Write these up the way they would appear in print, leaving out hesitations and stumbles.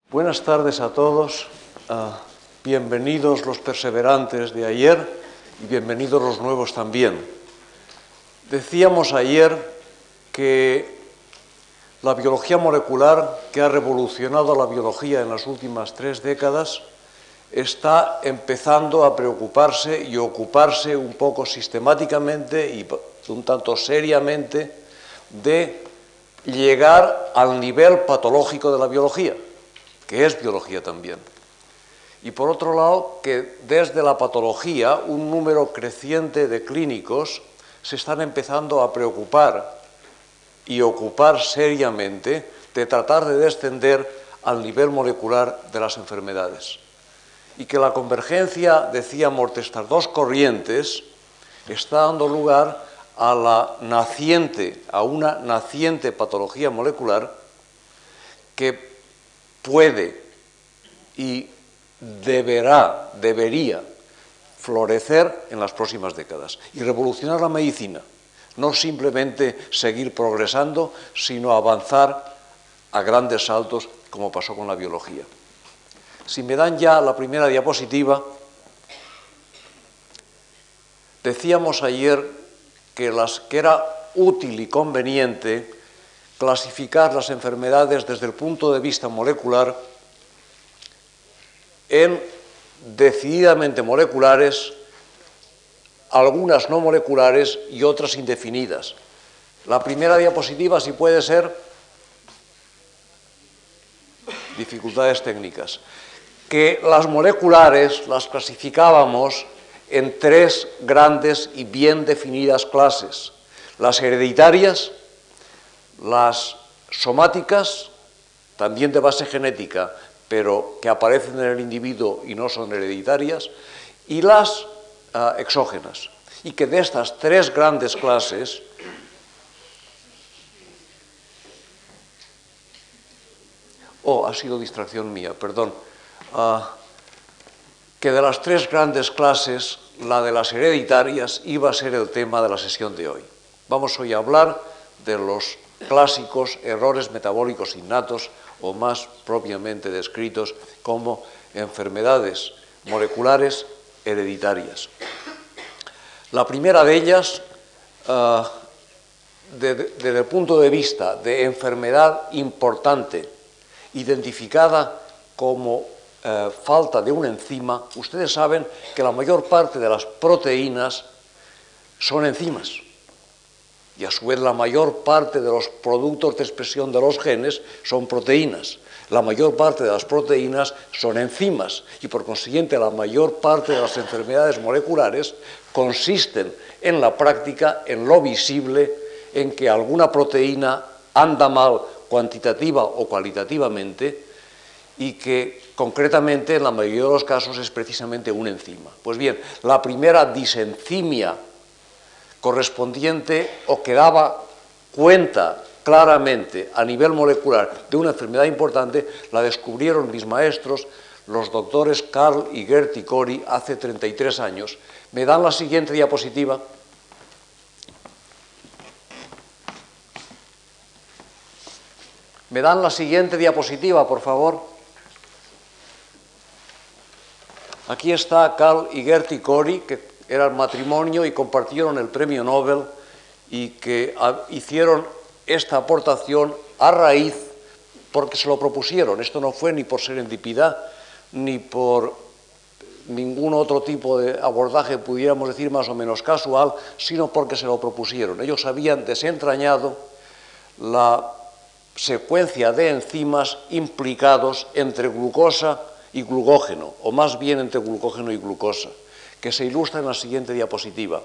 Buenas tardes a todos, bienvenidos los perseverantes de ayer y bienvenidos los nuevos también. Decíamos ayer que la biología molecular, que ha revolucionado la biología en las últimas 3 décadas, está empezando a preocuparse y ocuparse un poco sistemáticamente y un tanto seriamente de llegar al nivel patológico de la biología, que es biología también. Y por otro lado, que desde la patología un número creciente de clínicos se están empezando a preocupar y ocupar seriamente de tratar de descender al nivel molecular de las enfermedades. Y que la convergencia, decíamos, de estas dos corrientes está dando lugar a una naciente patología molecular que puede y debería florecer en las próximas décadas y revolucionar la medicina. No simplemente seguir progresando, sino avanzar a grandes saltos, como pasó con la biología. Si me dan ya la primera diapositiva, decíamos ayer que era útil y conveniente clasificar las enfermedades desde el punto de vista molecular en decididamente moleculares, algunas no moleculares y otras indefinidas. La primera diapositiva, si puede ser, dificultades técnicas, que las moleculares las clasificábamos en 3 grandes y bien definidas clases: las hereditarias, las somáticas, también de base genética, pero que aparecen en el individuo y no son hereditarias, y las exógenas. Y que de estas 3 grandes clases, ha sido distracción mía, perdón, que de las 3 grandes clases, la de las hereditarias iba a ser el tema de la sesión de hoy. Vamos hoy a hablar de los clásicos errores metabólicos innatos, o más propiamente descritos como enfermedades moleculares hereditarias. La primera de ellas, desde el punto de vista de enfermedad importante, identificada como falta de una enzima, ustedes saben que la mayor parte de las proteínas son enzimas. Y a su vez la mayor parte de los productos de expresión de los genes son proteínas. La mayor parte de las proteínas son enzimas y por consiguiente la mayor parte de las enfermedades moleculares consisten en la práctica, en lo visible, en que alguna proteína anda mal cuantitativa o cualitativamente y que concretamente en la mayoría de los casos es precisamente una enzima. Pues bien, la primera disenzimia correspondiente o que daba cuenta claramente a nivel molecular de una enfermedad importante, la descubrieron mis maestros, los doctores Karl y Gerty Cori, hace 33 años. ¿Me dan la siguiente diapositiva? ¿Me dan la siguiente diapositiva, por favor? Aquí está Karl y Gerty Cori, que eran matrimonio y compartieron el premio Nobel y que hicieron esta aportación a raíz porque se lo propusieron. Esto no fue ni por serendipidad ni por ningún otro tipo de abordaje, pudiéramos decir más o menos casual, sino porque se lo propusieron. Ellos habían desentrañado la secuencia de enzimas implicados entre glucosa y glucógeno, o más bien entre glucógeno y glucosa, que se ilustra en la siguiente diapositiva.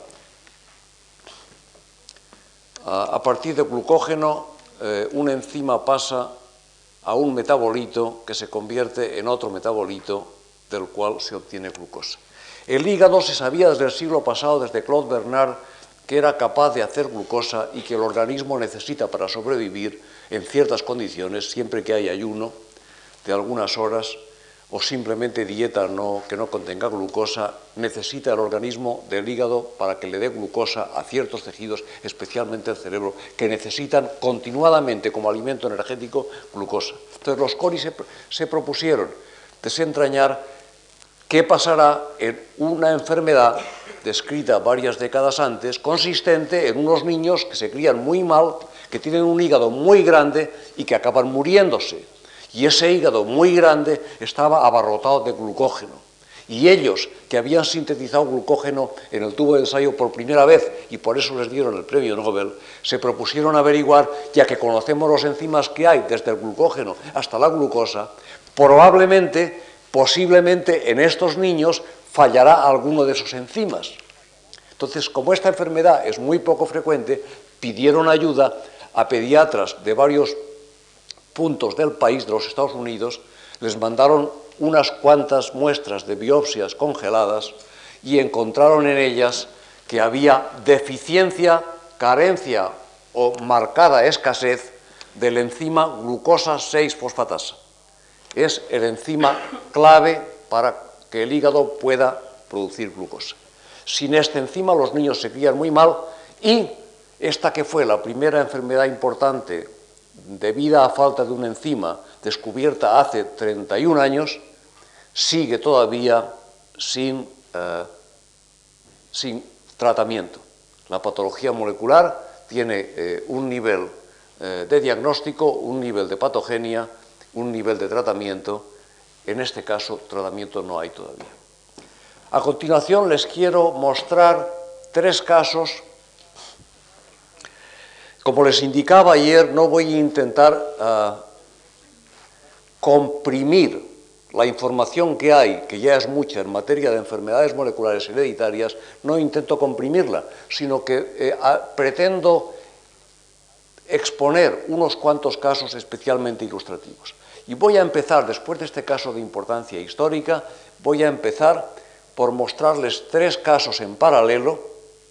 A partir de glucógeno, una enzima pasa a un metabolito que se convierte en otro metabolito del cual se obtiene glucosa. El hígado se sabía desde el siglo pasado, desde Claude Bernard, que era capaz de hacer glucosa y que el organismo necesita para sobrevivir en ciertas condiciones, siempre que hay ayuno de algunas horas, o simplemente dieta que no contenga glucosa, necesita el organismo del hígado para que le dé glucosa a ciertos tejidos, especialmente el cerebro, que necesitan continuadamente como alimento energético glucosa. Entonces los Cori se propusieron desentrañar qué pasará en una enfermedad descrita varias décadas antes, consistente en unos niños que se crían muy mal, que tienen un hígado muy grande y que acaban muriéndose. Y ese hígado muy grande estaba abarrotado de glucógeno. Y ellos, que habían sintetizado glucógeno en el tubo de ensayo por primera vez, y por eso les dieron el premio Nobel, se propusieron averiguar, ya que conocemos los enzimas que hay, desde el glucógeno hasta la glucosa, posiblemente en estos niños fallará alguno de esos enzimas. Entonces, como esta enfermedad es muy poco frecuente, pidieron ayuda a pediatras de varios puntos del país, de los Estados Unidos, les mandaron unas cuantas muestras de biopsias congeladas y encontraron en ellas que había deficiencia, carencia o marcada escasez del enzima glucosa 6-fosfatasa. Es el enzima clave para que el hígado pueda producir glucosa. Sin este enzima los niños se crían muy mal y esta que fue la primera enfermedad importante debida a falta de una enzima descubierta hace 31 años, sigue todavía sin tratamiento. La patología molecular tiene un nivel de diagnóstico, un nivel de patogenia, un nivel de tratamiento. En este caso, tratamiento no hay todavía. A continuación les quiero mostrar 3 casos. Como les indicaba ayer, no voy a intentar comprimir la información que hay, que ya es mucha en materia de enfermedades moleculares hereditarias, no intento comprimirla, sino que pretendo exponer unos cuantos casos especialmente ilustrativos. Y voy a empezar, después de este caso de importancia histórica, voy a empezar por mostrarles 3 casos en paralelo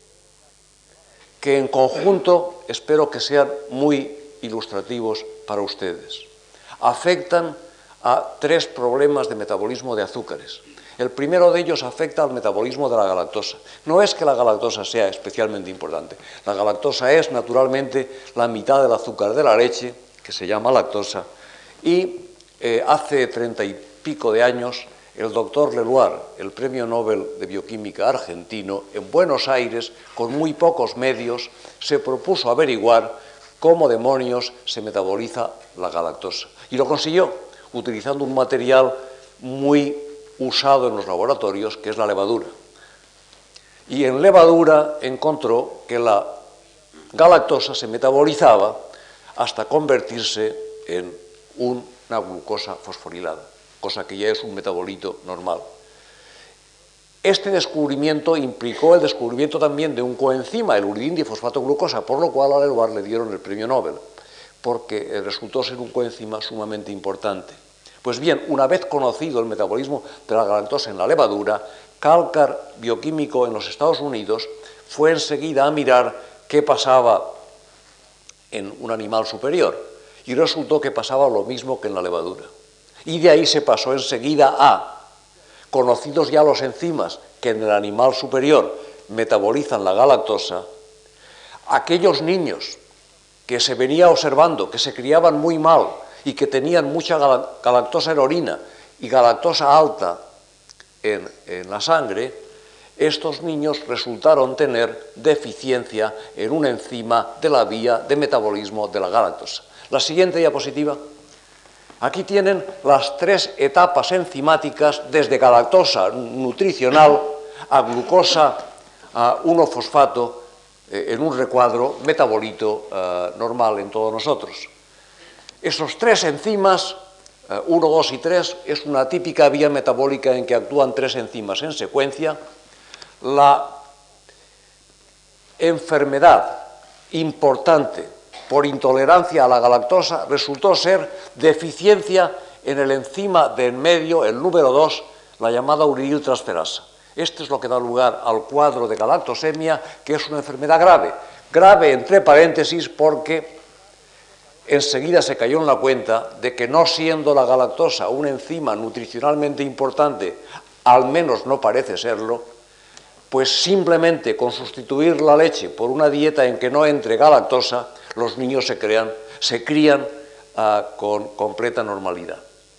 que en conjunto espero que sean muy ilustrativos para ustedes. Afectan a 3 problemas de metabolismo de azúcares. El primero de ellos afecta al metabolismo de la galactosa. No es que la galactosa sea especialmente importante. La galactosa es, naturalmente, la mitad del azúcar de la leche, que se llama lactosa, y hace 30 y pico de años, el doctor Leloir, el premio Nobel de Bioquímica argentino, en Buenos Aires, con muy pocos medios, se propuso averiguar cómo demonios se metaboliza la galactosa. Y lo consiguió, utilizando un material muy usado en los laboratorios, que es la levadura. Y en levadura encontró que la galactosa se metabolizaba hasta convertirse en una glucosa fosforilada, cosa que ya es un metabolito normal. Este descubrimiento implicó el descubrimiento también de un coenzima, el uridindifosfato glucosa, por lo cual a Leloir le dieron el premio Nobel, porque resultó ser un coenzima sumamente importante. Pues bien, una vez conocido el metabolismo de la galactosa en la levadura, Kalkar, bioquímico en los Estados Unidos, fue enseguida a mirar qué pasaba en un animal superior, y resultó que pasaba lo mismo que en la levadura. Y de ahí se pasó enseguida a, conocidos ya los enzimas que en el animal superior metabolizan la galactosa, aquellos niños que se venía observando, que se criaban muy mal y que tenían mucha galactosa en orina y galactosa alta en la sangre, estos niños resultaron tener deficiencia en una enzima de la vía de metabolismo de la galactosa. La siguiente diapositiva. Aquí tienen las 3 etapas enzimáticas desde galactosa nutricional a glucosa a 1-fosfato en un recuadro metabolito normal en todos nosotros. Esos 3 enzimas, 1, 2 y 3, es una típica vía metabólica en que actúan 3 enzimas en secuencia. La enfermedad importante por intolerancia a la galactosa resultó ser deficiencia en el enzima de en medio, el número 2, la llamada uridiltransferasa. Esto es lo que da lugar al cuadro de galactosemia, que es una enfermedad grave. Grave entre paréntesis porque enseguida se cayó en la cuenta de que no siendo la galactosa una enzima nutricionalmente importante, al menos no parece serlo, pues simplemente con sustituir la leche por una dieta en que no entre galactosa, los niños se crían con completa normalidad.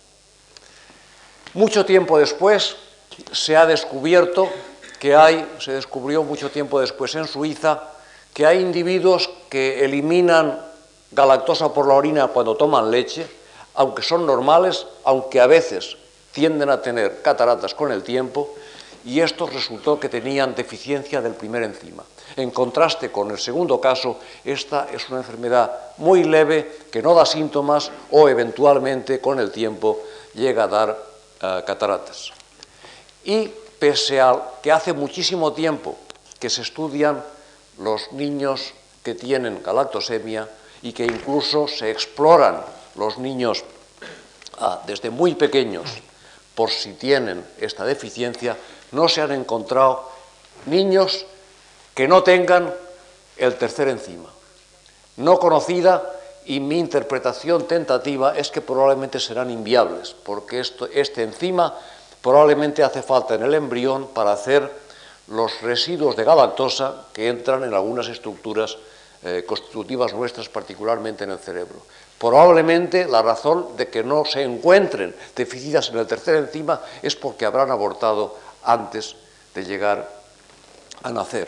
Mucho tiempo después se descubrió mucho tiempo después en Suiza, que hay individuos que eliminan galactosa por la orina cuando toman leche, aunque son normales, aunque a veces tienden a tener cataratas con el tiempo, y estos resultó que tenían deficiencia del primer enzima. En contraste con el segundo caso, esta es una enfermedad muy leve que no da síntomas o eventualmente con el tiempo llega a dar cataratas. Y pese a que hace muchísimo tiempo que se estudian los niños que tienen galactosemia y que incluso se exploran los niños desde muy pequeños por si tienen esta deficiencia, no se han encontrado niños que no tengan el tercer enzima. No conocida, y mi interpretación tentativa es que probablemente serán inviables, porque este enzima probablemente hace falta en el embrión para hacer los residuos de galactosa que entran en algunas estructuras constitutivas nuestras, particularmente en el cerebro. Probablemente la razón de que no se encuentren deficiencias en el tercer enzima es porque habrán abortado antes de llegar a nacer.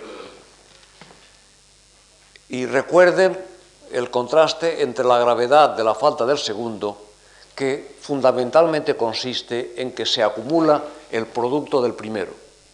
Y recuerden el contraste entre la gravedad de la falta del segundo, que fundamentalmente consiste en que se acumula el producto del primero.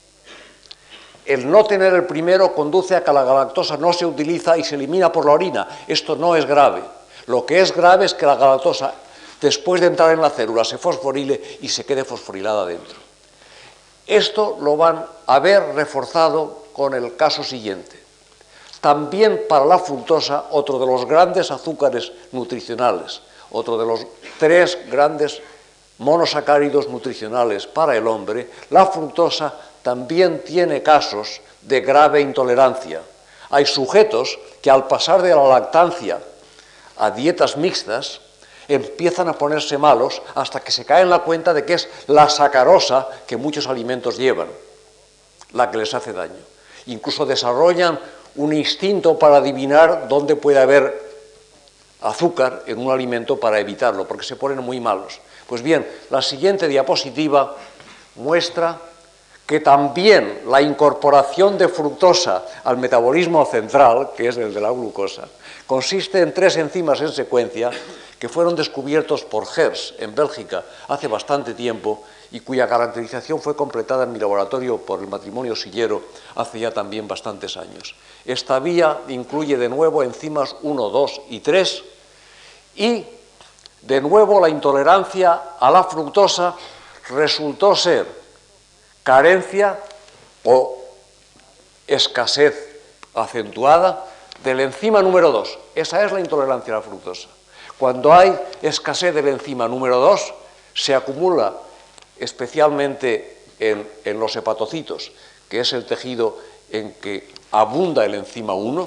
El no tener el primero conduce a que la galactosa no se utiliza y se elimina por la orina. Esto no es grave. Lo que es grave es que la galactosa, después de entrar en la célula, se fosforile y se quede fosforilada dentro. Esto lo van a ver reforzado con el caso siguiente. También para la fructosa, otro de los grandes azúcares nutricionales, otro de los 3 grandes monosacáridos nutricionales para el hombre, la fructosa también tiene casos de grave intolerancia. Hay sujetos que al pasar de la lactancia a dietas mixtas empiezan a ponerse malos hasta que se caen en la cuenta de que es la sacarosa que muchos alimentos llevan la que les hace daño. Incluso desarrollan un instinto para adivinar dónde puede haber azúcar en un alimento para evitarlo, porque se ponen muy malos. Pues bien, la siguiente diapositiva muestra que también la incorporación de fructosa al metabolismo central, que es el de la glucosa, consiste en 3 enzimas en secuencia que fueron descubiertos por Hertz en Bélgica hace bastante tiempo y cuya caracterización fue completada en mi laboratorio por el matrimonio Sillero hace ya también bastantes años. Esta vía incluye de nuevo enzimas 1, 2 y 3 y de nuevo la intolerancia a la fructosa resultó ser carencia o escasez acentuada del enzima número 2. Esa es la intolerancia a la fructosa. Cuando hay escasez del enzima número 2, se acumula especialmente en los hepatocitos, que es el tejido en que abunda el enzima 1,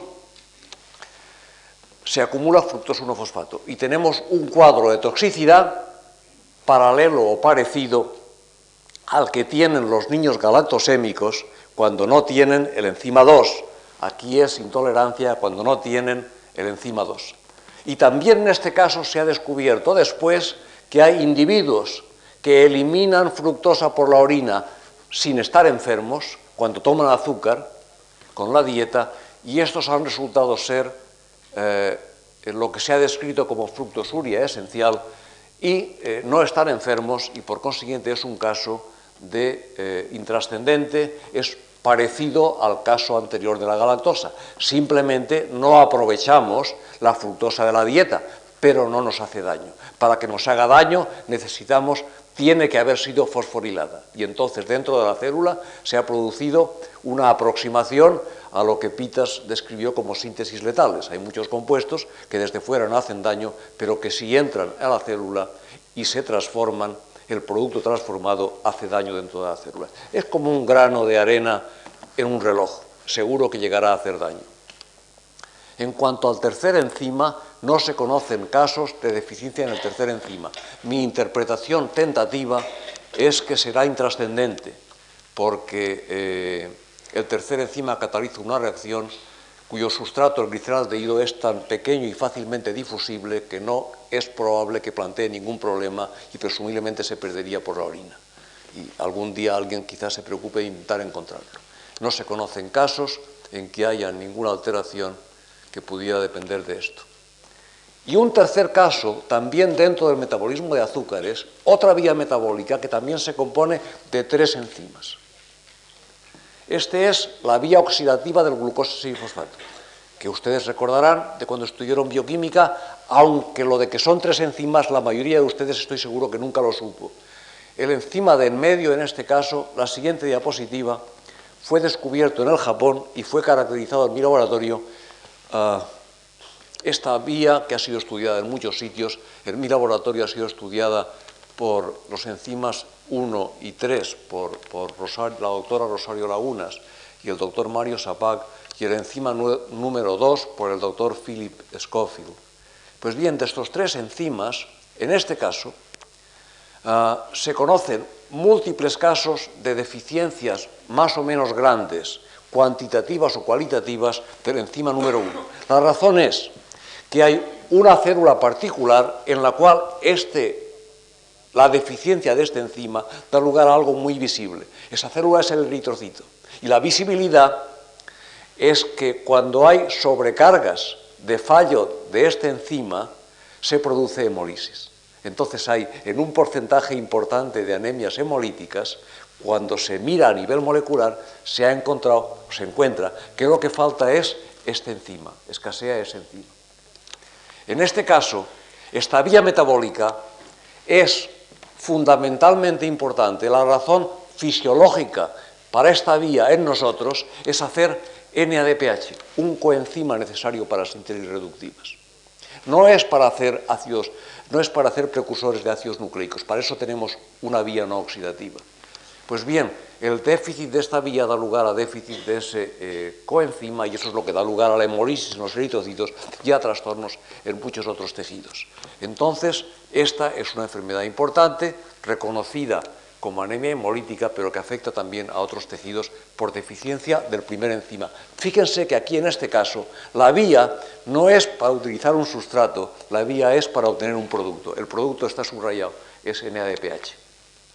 se acumula fructosa 1-fosfato. Y tenemos un cuadro de toxicidad paralelo o parecido al que tienen los niños galactosémicos cuando no tienen el enzima 2. Aquí es intolerancia cuando no tienen el enzima 2. Y también en este caso se ha descubierto después que hay individuos que eliminan fructosa por la orina sin estar enfermos, cuando toman azúcar con la dieta, y estos han resultado ser lo que se ha descrito como fructosuria esencial y no están enfermos, y por consiguiente es un caso de intrascendente, es parecido al caso anterior de la galactosa. Simplemente no aprovechamos la fructosa de la dieta, pero no nos hace daño. Para que nos haga daño tiene que haber sido fosforilada. Y entonces dentro de la célula se ha producido una aproximación a lo que Pitas describió como síntesis letales. Hay muchos compuestos que desde fuera no hacen daño, pero que si entran a la célula y se transforman, el producto transformado hace daño dentro de la célula. Es como un grano de arena en un reloj, seguro que llegará a hacer daño. En cuanto al tercer enzima, no se conocen casos de deficiencia en el tercer enzima. Mi interpretación tentativa es que será intrascendente, porque el tercer enzima cataliza una reacción cuyo sustrato, el gliceraldehído, es tan pequeño y fácilmente difusible que no es probable que plantee ningún problema y presumiblemente se perdería por la orina. Y algún día alguien quizás se preocupe de intentar encontrarlo. No se conocen casos en que haya ninguna alteración que pudiera depender de esto. Y un tercer caso, también dentro del metabolismo de azúcares, otra vía metabólica que también se compone de 3 enzimas. Este es la vía oxidativa del glucosa 6-fosfato, que ustedes recordarán de cuando estudiaron bioquímica, aunque lo de que son 3 enzimas, la mayoría de ustedes estoy seguro que nunca lo supo. El enzima de en medio, en este caso, la siguiente diapositiva, fue descubierto en el Japón y fue caracterizado en mi laboratorio. Esta vía, que ha sido estudiada en muchos sitios, en mi laboratorio ha sido estudiada por los enzimas 1 y 3, por la doctora Rosario Lagunas y el doctor Mario Sapag, y el enzima número 2 por el doctor Philip Schofield. Pues bien, de estos 3 enzimas, en este caso, se conocen múltiples casos de deficiencias más o menos grandes, cuantitativas o cualitativas, del enzima número 1. La razón es que hay una célula particular en la cual la deficiencia de este enzima da lugar a algo muy visible. Esa célula es el eritrocito. Y la visibilidad es que cuando hay sobrecargas de fallo de este enzima, se produce hemólisis. Entonces hay, en un porcentaje importante de anemias hemolíticas, cuando se mira a nivel molecular, se encuentra que lo que falta es este enzima, escasea ese enzima. En este caso, esta vía metabólica es fundamentalmente importante. La razón fisiológica para esta vía en nosotros es hacer NADPH, un coenzima necesario para síntesis reductivas. No es para hacer precursores de ácidos nucleicos, para eso tenemos una vía no oxidativa. Pues bien, el déficit de esta vía da lugar a déficit de ese coenzima y eso es lo que da lugar a la hemólisis en los eritrocitos y a trastornos en muchos otros tejidos. Entonces, esta es una enfermedad importante, reconocida como anemia hemolítica, pero que afecta también a otros tejidos por deficiencia del primer enzima. Fíjense que aquí en este caso la vía no es para utilizar un sustrato, la vía es para obtener un producto. El producto está subrayado, es NADPH.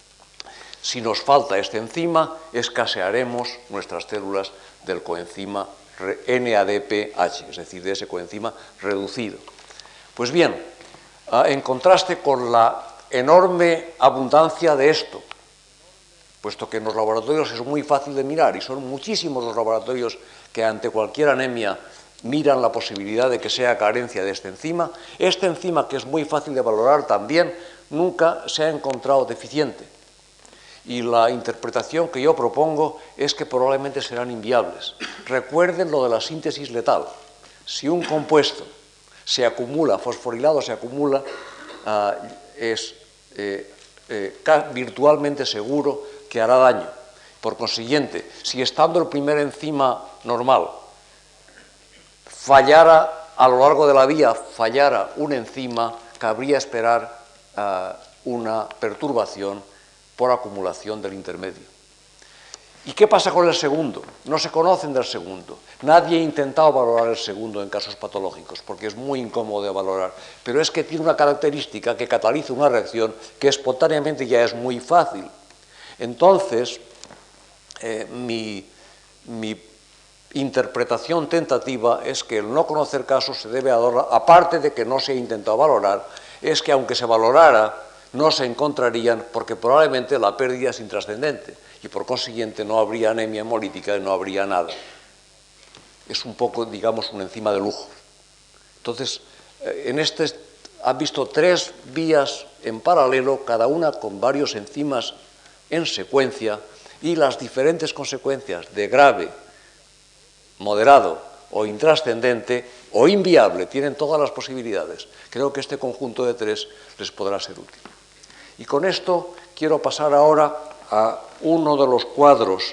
Si nos falta este enzima, escasearemos nuestras células del coenzima NADPH, es decir, de ese coenzima reducido. Pues bien, en contraste con la enorme abundancia de esto, puesto que en los laboratorios es muy fácil de mirar y son muchísimos los laboratorios que ante cualquier anemia miran la posibilidad de que sea carencia de este enzima, que es muy fácil de valorar también, nunca se ha encontrado deficiente. Y la interpretación que yo propongo es que probablemente serán inviables. Recuerden lo de la síntesis letal. Si un compuesto se acumula, fosforilado se acumula, es virtualmente seguro que hará daño. Por consiguiente, si estando el primer enzima normal fallara a lo largo de la vía, fallara un enzima, cabría esperar una perturbación por acumulación del intermedio. ¿Y qué pasa con el segundo? No se conocen del segundo. Nadie ha intentado valorar el segundo en casos patológicos, porque es muy incómodo de valorar. Pero es que tiene una característica que cataliza una reacción que espontáneamente ya es muy fácil. Entonces, mi interpretación tentativa es que el no conocer casos se debe a, aparte de que no se ha intentado valorar, es que aunque se valorara, no se encontrarían porque probablemente la pérdida es intrascendente y por consiguiente no habría anemia hemolítica y no habría nada. Es un poco, digamos, un enzima de lujo. Entonces, han visto 3 vías en paralelo, cada una con varios enzimas en secuencia y las diferentes consecuencias de grave, moderado o intrascendente o inviable, tienen todas las posibilidades. Creo que este conjunto de 3 les podrá ser útil. Y con esto quiero pasar ahora a uno de los cuadros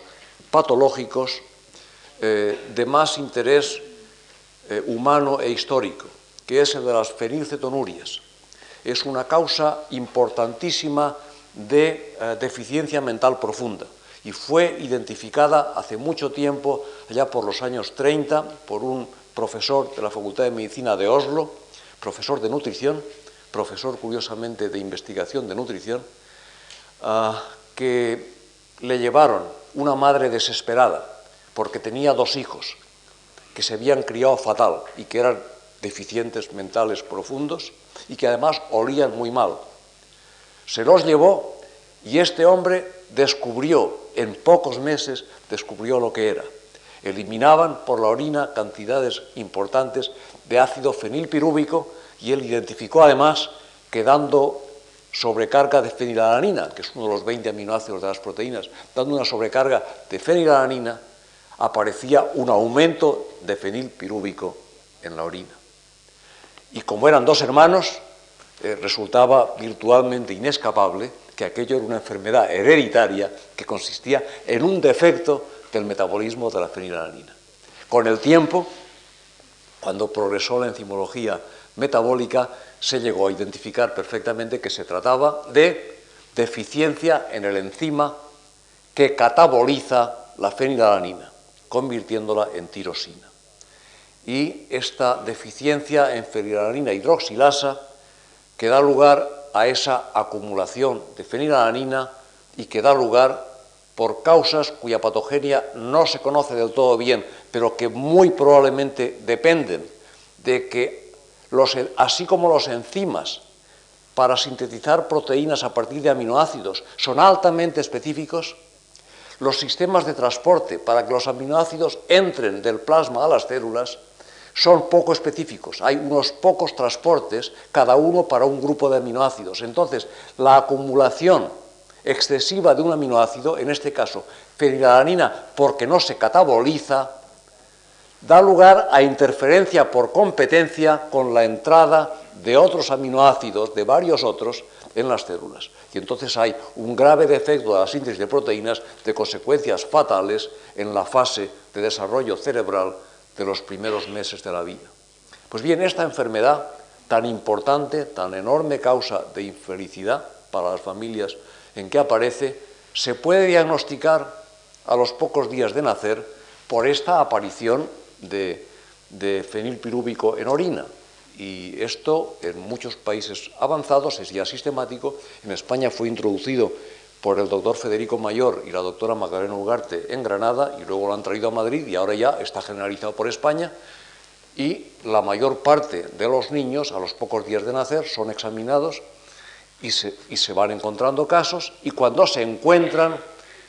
patológicos de más interés humano e histórico. que es el de las fenilcetonurias. Es una causa importantísima de deficiencia mental profunda y fue identificada hace mucho tiempo, allá por los años 30, por un profesor de la Facultad de Medicina de Oslo, profesor de nutrición, profesor curiosamente de investigación de nutrición, que le llevaron una madre desesperada porque tenía 2 hijos que se habían criado fatal y que eran deficientes mentales profundos y que además olían muy mal. Se los llevó y este hombre descubrió, en pocos meses, descubrió lo que era. Eliminaban por la orina cantidades importantes de ácido fenilpirúvico y él identificó además que dando sobrecarga de fenilalanina, que es uno de los 20 aminoácidos de las proteínas, dando una sobrecarga de fenilalanina, aparecía un aumento de fenilpirúvico en la orina. Y como eran 2 hermanos, resultaba virtualmente inescapable que aquello era una enfermedad hereditaria que consistía en un defecto del metabolismo de la fenilalanina. Con el tiempo, cuando progresó la enzimología metabólica, se llegó a identificar perfectamente que se trataba de deficiencia en el enzima que cataboliza la fenilalanina, convirtiéndola en tirosina. Y esta deficiencia en fenilalanina hidroxilasa que da lugar a esa acumulación de fenilalanina y que da lugar por causas cuya patogenia no se conoce del todo bien, pero que muy probablemente dependen de que, así como los enzimas para sintetizar proteínas a partir de aminoácidos son altamente específicos, los sistemas de transporte para que los aminoácidos entren del plasma a las células son poco específicos. Hay unos pocos transportes, cada uno para un grupo de aminoácidos. Entonces, la acumulación excesiva de un aminoácido, en este caso fenilalanina, porque no se cataboliza, da lugar a interferencia por competencia con la entrada de otros aminoácidos, de varios otros, en las células. Y entonces hay un grave defecto de la síntesis de proteínas de consecuencias fatales en la fase de desarrollo cerebral de los primeros meses de la vida. Pues bien, esta enfermedad tan importante, tan enorme causa de infelicidad para las familias en que aparece, se puede diagnosticar a los pocos días de nacer por esta aparición de fenilpirúvico en orina. Y esto en muchos países avanzados es ya sistemático. En España fue introducido por el doctor Federico Mayor y la doctora Magdalena Ugarte en Granada y luego lo han traído a Madrid y ahora ya está generalizado por España y la mayor parte de los niños a los pocos días de nacer son examinados y se van encontrando casos y cuando se encuentran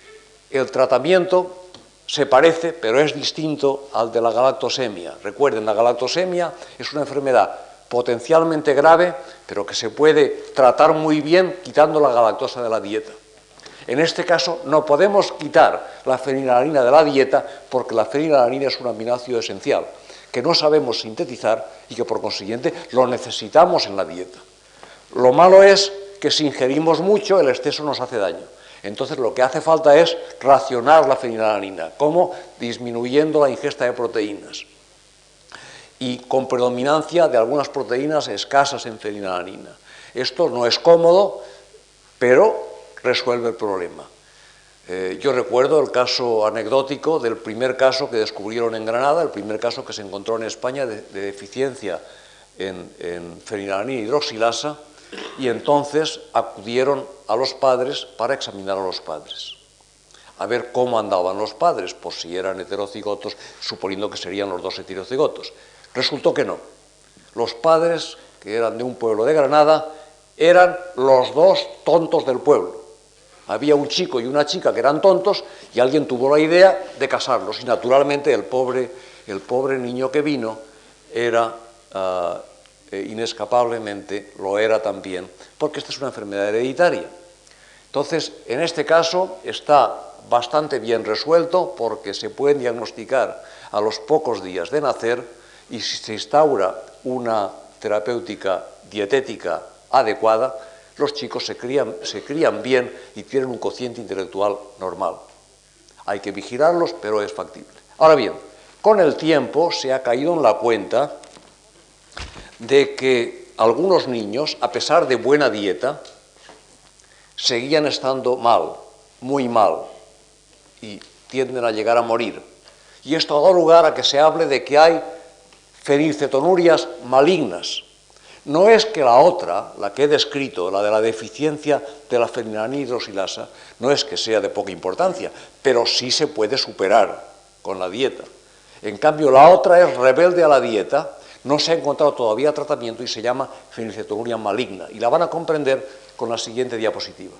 el tratamiento se parece, pero es distinto al de la galactosemia. Recuerden, la galactosemia es una enfermedad potencialmente grave, pero que se puede tratar muy bien quitando la galactosa de la dieta. En este caso no podemos quitar la fenilalanina de la dieta porque la fenilalanina es un aminoácido esencial que no sabemos sintetizar y que por consiguiente lo necesitamos en la dieta. Lo malo es que si ingerimos mucho el exceso nos hace daño. Entonces lo que hace falta es racionar la fenilalanina, como disminuyendo la ingesta de proteínas y con predominancia de algunas proteínas escasas en fenilalanina. Esto no es cómodo, pero resuelve el problema. Yo recuerdo el caso anecdótico del primer caso que descubrieron en Granada, el primer caso que se encontró en España de deficiencia en fenilalanina hidroxilasa, y entonces acudieron a los padres para examinar a los padres, a ver cómo andaban los padres, por si eran heterocigotos, suponiendo que serían los 2 heterocigotos. Resultó que no. Los padres, que eran de un pueblo de Granada, eran los 2 tontos del pueblo. Había un chico y una chica que eran tontos y alguien tuvo la idea de casarlos. Y naturalmente el pobre niño que vino era inescapablemente, lo era también, porque esta es una enfermedad hereditaria. Entonces, en este caso está bastante bien resuelto porque se pueden diagnosticar a los pocos días de nacer y si se instaura una terapéutica dietética adecuada, los chicos se crían bien y tienen un cociente intelectual normal. Hay que vigilarlos, pero es factible. Ahora bien, con el tiempo se ha caído en la cuenta de que algunos niños, a pesar de buena dieta, seguían estando mal, muy mal, y tienden a llegar a morir. Y esto ha dado lugar a que se hable de que hay fenilcetonurias malignas. No es que la otra, la que he descrito, la de la deficiencia de la fenilalanina hidroxilasa, no es que sea de poca importancia, pero sí se puede superar con la dieta. En cambio, la otra es rebelde a la dieta, no se ha encontrado todavía tratamiento y se llama fenilcetonuria maligna. Y la van a comprender con la siguiente diapositiva.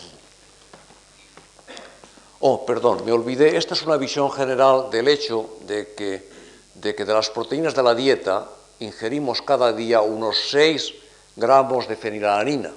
Oh, perdón, me olvidé, esta es una visión general del hecho de que de las proteínas de la dieta ingerimos cada día unos 6 gramos de fenilalanina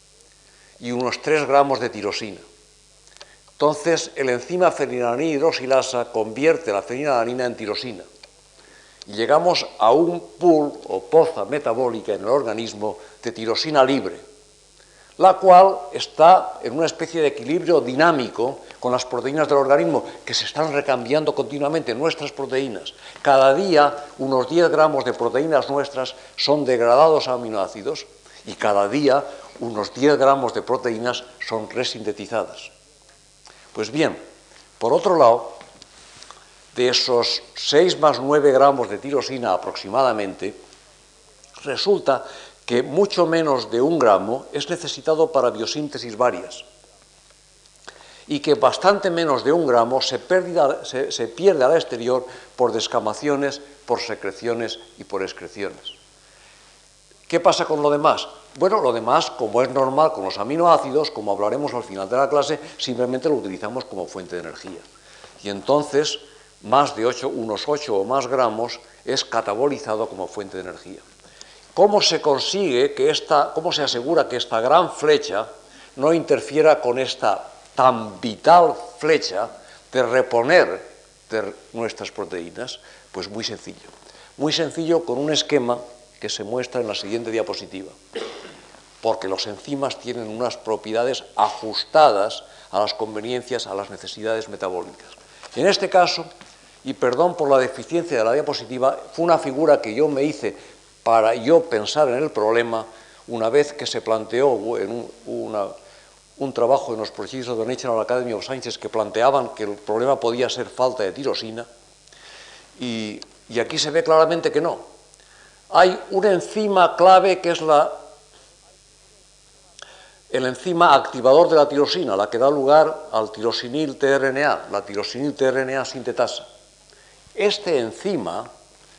y unos 3 gramos de tirosina. Entonces, el enzima fenilalanina hidroxilasa convierte la fenilalanina en tirosina. Y llegamos a un pool o poza metabólica en el organismo de tirosina libre, la cual está en una especie de equilibrio dinámico con las proteínas del organismo, que se están recambiando continuamente, nuestras proteínas. Cada día unos 10 gramos de proteínas nuestras son degradados a aminoácidos y cada día unos 10 gramos de proteínas son resintetizadas. Pues bien, por otro lado, de esos 6 más 9 gramos de tirosina aproximadamente, resulta que mucho menos de 1 gramo es necesitado para biosíntesis varias y que bastante menos de 1 gramo se pierde al exterior por descamaciones, por secreciones y por excreciones. ¿Qué pasa con lo demás? Bueno, lo demás, como es normal con los aminoácidos, como hablaremos al final de la clase, simplemente lo utilizamos como fuente de energía. Y entonces, más de unos 8 o más gramos es catabolizado como fuente de energía. ¿Cómo se consigue cómo se asegura que esta gran flecha no interfiera con esta tan vital flecha de reponer de nuestras proteínas? Pues muy sencillo con un esquema que se muestra en la siguiente diapositiva, porque los enzimas tienen unas propiedades ajustadas a las conveniencias, a las necesidades metabólicas. En este caso, y perdón por la deficiencia de la diapositiva, fue una figura que yo me hice para yo pensar en el problema una vez que se planteó en un trabajo en los proyectos de National Academy of Sciences que planteaban que el problema podía ser falta de tirosina, y aquí se ve claramente que no. Hay una enzima clave que es el enzima activador de la tirosina, la que da lugar al tirosinil tRNA, la tirosinil tRNA sintetasa. Este enzima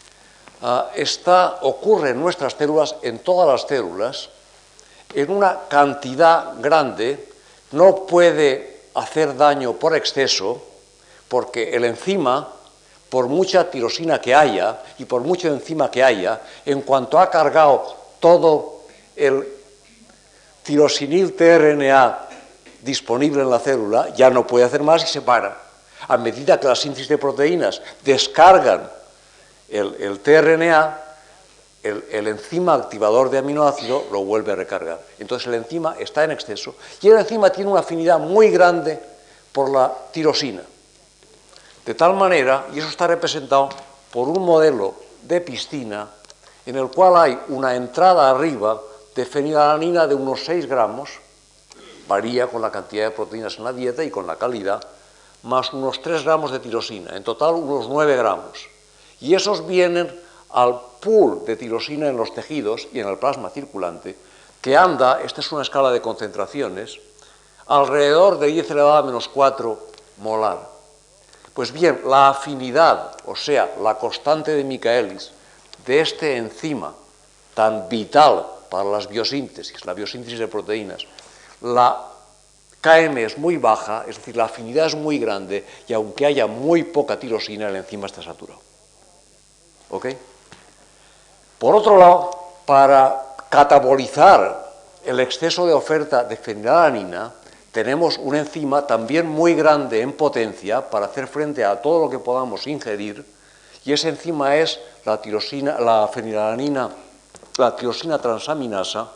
ocurre en nuestras células, en todas las células, en una cantidad grande, no puede hacer daño por exceso, porque el enzima, por mucha tirosina que haya y por mucha enzima que haya, en cuanto ha cargado todo el tirosinil tRNA disponible en la célula, ya no puede hacer más y se para. A medida que la síntesis de proteínas descargan el tRNA, el enzima activador de aminoácido lo vuelve a recargar. Entonces el enzima está en exceso y el enzima tiene una afinidad muy grande por la tirosina. De tal manera, y eso está representado por un modelo de piscina en el cual hay una entrada arriba de fenilalanina de unos 6 gramos, varía con la cantidad de proteínas en la dieta y con la calidad, más unos 3 gramos de tirosina, en total unos 9 gramos. Y esos vienen al pool de tirosina en los tejidos y en el plasma circulante, que anda, esta es una escala de concentraciones, alrededor de 10 elevado a menos 4 molar. Pues bien, la afinidad, o sea, la constante de Michaelis, de este enzima tan vital para las biosíntesis, la biosíntesis de proteínas, la Km es muy baja, es decir, la afinidad es muy grande y aunque haya muy poca tirosina, el enzima está saturado. ¿Ok? Por otro lado, para catabolizar el exceso de oferta de fenilalanina, tenemos un enzima también muy grande en potencia para hacer frente a todo lo que podamos ingerir, y ese enzima es la fenilalanina, la tirosina transaminasa,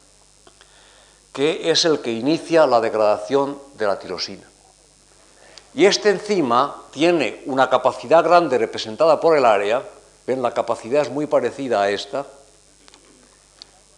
que es el que inicia la degradación de la tirosina. Y este enzima tiene una capacidad grande representada por el área, ven, la capacidad es muy parecida a esta,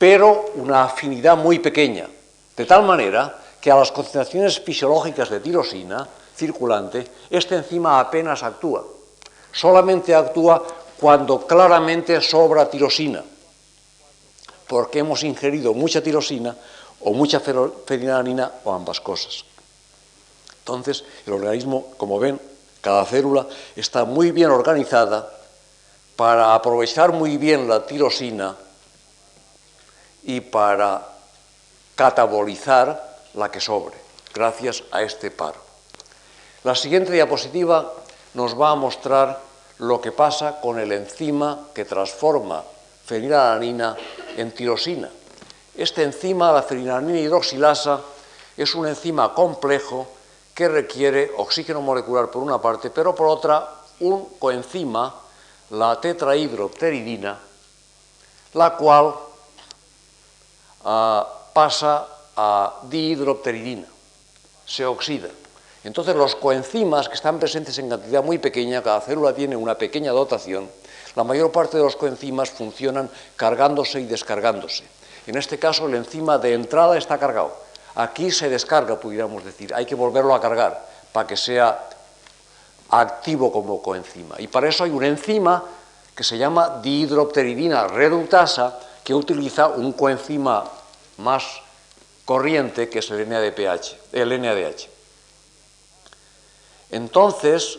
pero una afinidad muy pequeña, de tal manera que a las concentraciones fisiológicas de tirosina circulante, esta enzima apenas actúa. Solamente actúa cuando claramente sobra tirosina, porque hemos ingerido mucha tirosina o mucha fenilalanina o ambas cosas. Entonces, el organismo, como ven, cada célula está muy bien organizada para aprovechar muy bien la tirosina y para catabolizar la que sobre, gracias a este paro. La siguiente diapositiva nos va a mostrar lo que pasa con el enzima que transforma fenilalanina en tirosina. Este enzima, la fenilalanina hidroxilasa, es un enzima complejo que requiere oxígeno molecular por una parte, pero por otra un coenzima, la tetrahidropteridina, la cual pasa a dihidropteridina, se oxida. Entonces los coenzimas que están presentes en cantidad muy pequeña, cada célula tiene una pequeña dotación, la mayor parte de los coenzimas funcionan cargándose y descargándose. En este caso el enzima de entrada está cargado, aquí se descarga, pudiéramos decir, hay que volverlo a cargar para que sea activo como coenzima. Y para eso hay un enzima que se llama dihidropteridina reductasa, que utiliza un coenzima más corriente que es el NADH. Entonces,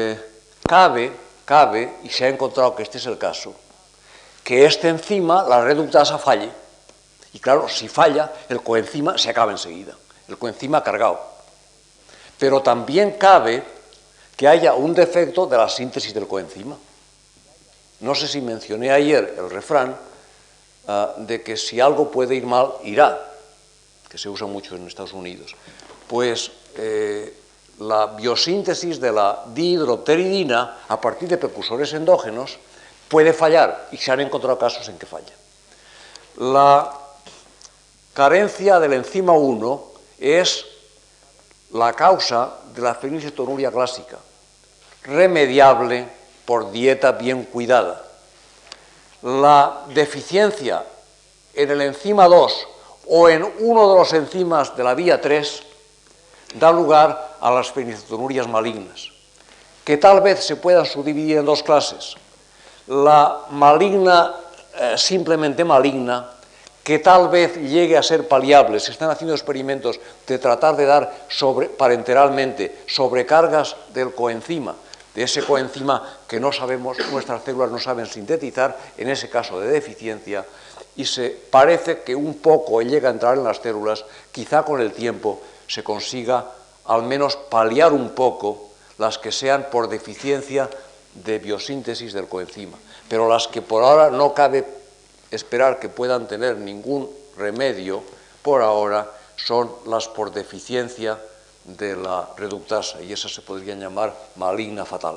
cabe, y se ha encontrado que este es el caso, que este enzima, la reductasa, falle. Y claro, si falla, el coenzima se acaba enseguida, el coenzima cargado. Pero también cabe que haya un defecto de la síntesis del coenzima. No sé si mencioné ayer el refrán de que si algo puede ir mal, irá, que se usa mucho en Estados Unidos. Pues la biosíntesis de la dihidropteridina a partir de precursores endógenos puede fallar y se han encontrado casos en que falla. La carencia del enzima 1 es la causa de la fenilcetonuria clásica, remediable por dieta bien cuidada. La deficiencia en el enzima 2 o en uno de los enzimas de la vía 3 da lugar a las fenilcetonurias malignas, que tal vez se puedan subdividir en dos clases. La maligna, simplemente maligna, que tal vez llegue a ser paliable. Se están haciendo experimentos de tratar de dar parenteralmente sobrecargas del coenzima, de ese coenzima que no sabemos, nuestras células no saben sintetizar, en ese caso de deficiencia, y se parece que un poco llega a entrar en las células, quizá con el tiempo se consiga al menos paliar un poco las que sean por deficiencia de biosíntesis del coenzima, pero las que por ahora no cabe esperar que puedan tener ningún remedio, por ahora son las por deficiencia de la reductasa, y esas se podrían llamar maligna fatal.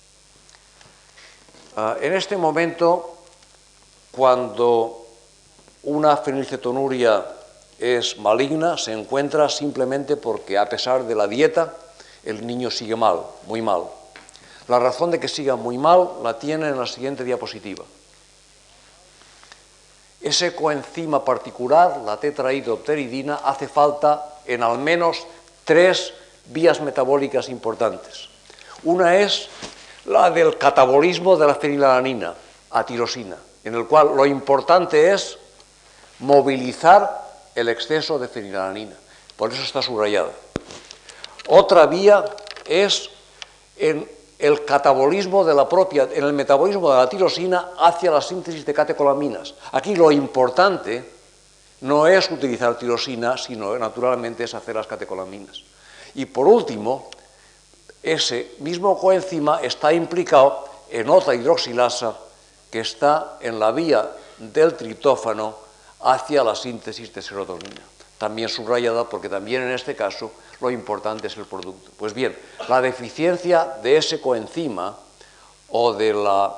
En este momento, cuando una fenilcetonuria es maligna, se encuentra simplemente porque, a pesar de la dieta, el niño sigue mal, muy mal. La razón de que siga muy mal la tiene en la siguiente diapositiva. Ese coenzima particular, la tetrahidropteridina, hace falta en al menos 3 vías metabólicas importantes. Una es la del catabolismo de la fenilalanina a tirosina, en el cual lo importante es movilizar el exceso de fenilalanina. Por eso está subrayada. Otra vía es en el catabolismo de la propia, en el metabolismo de la tirosina hacia la síntesis de catecolaminas. Aquí lo importante no es utilizar tirosina, sino naturalmente es hacer las catecolaminas. Y por último, ese mismo coenzima está implicado en otra hidroxilasa que está en la vía del triptófano hacia la síntesis de serotonina. También subrayada porque también en este caso lo importante es el producto. Pues bien, la deficiencia de ese coenzima o de la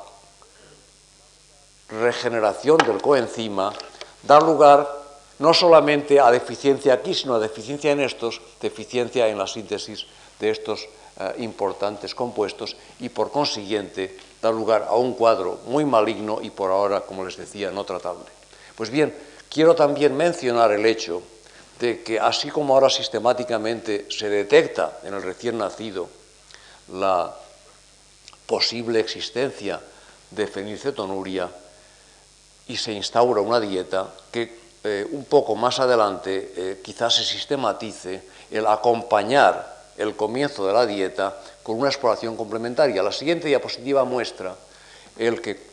regeneración del coenzima da lugar no solamente a deficiencia aquí, sino a deficiencia en estos, deficiencia en la síntesis de estos importantes compuestos y por consiguiente da lugar a un cuadro muy maligno y por ahora, como les decía, no tratable. Pues bien, Quiero también mencionar el hecho de que, así como ahora sistemáticamente se detecta en el recién nacido la posible existencia de fenilcetonuria y se instaura una dieta, que un poco más adelante quizás se sistematice el acompañar el comienzo de la dieta con una exploración complementaria. La siguiente diapositiva muestra que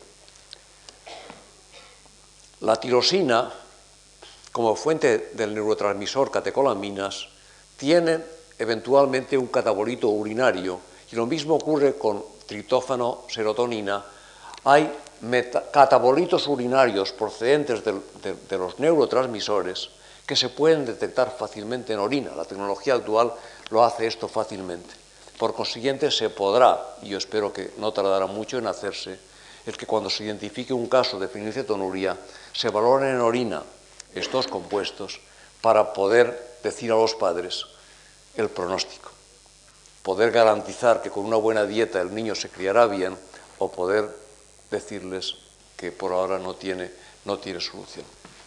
la tirosina, como fuente del neurotransmisor catecolaminas, tiene eventualmente un catabolito urinario, y lo mismo ocurre con triptófano, serotonina. Hay catabolitos urinarios procedentes de los neurotransmisores que se pueden detectar fácilmente en orina. La tecnología actual lo hace esto fácilmente. Por consiguiente, se podrá, y yo espero que no tardará mucho en hacerse, es que cuando se identifique un caso de fenilcetonuria, se valoren en orina estos compuestos para poder decir a los padres el pronóstico, poder garantizar que con una buena dieta el niño se criará bien, o poder decirles que por ahora no tiene solución.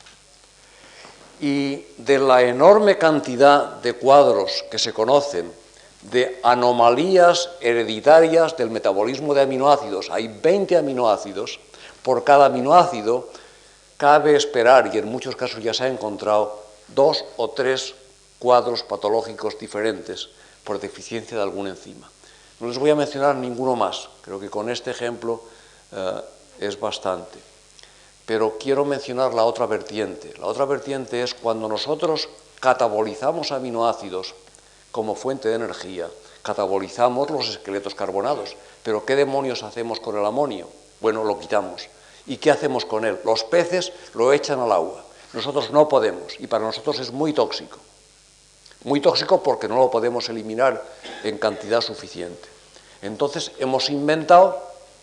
Y de la enorme cantidad de cuadros que se conocen de anomalías hereditarias del metabolismo de aminoácidos, hay 20 aminoácidos, por cada aminoácido cabe esperar, y en muchos casos ya se ha encontrado, 2 o 3 cuadros patológicos diferentes por deficiencia de alguna enzima. No les voy a mencionar ninguno más, creo que con este ejemplo es bastante. Pero quiero mencionar la otra vertiente. La otra vertiente es cuando nosotros catabolizamos aminoácidos como fuente de energía, catabolizamos los esqueletos carbonados. Pero ¿qué demonios hacemos con el amonio? Bueno, lo quitamos. ¿Y qué hacemos con él? Los peces lo echan al agua. Nosotros no podemos, y para nosotros es muy tóxico. Muy tóxico porque no lo podemos eliminar en cantidad suficiente. Entonces hemos inventado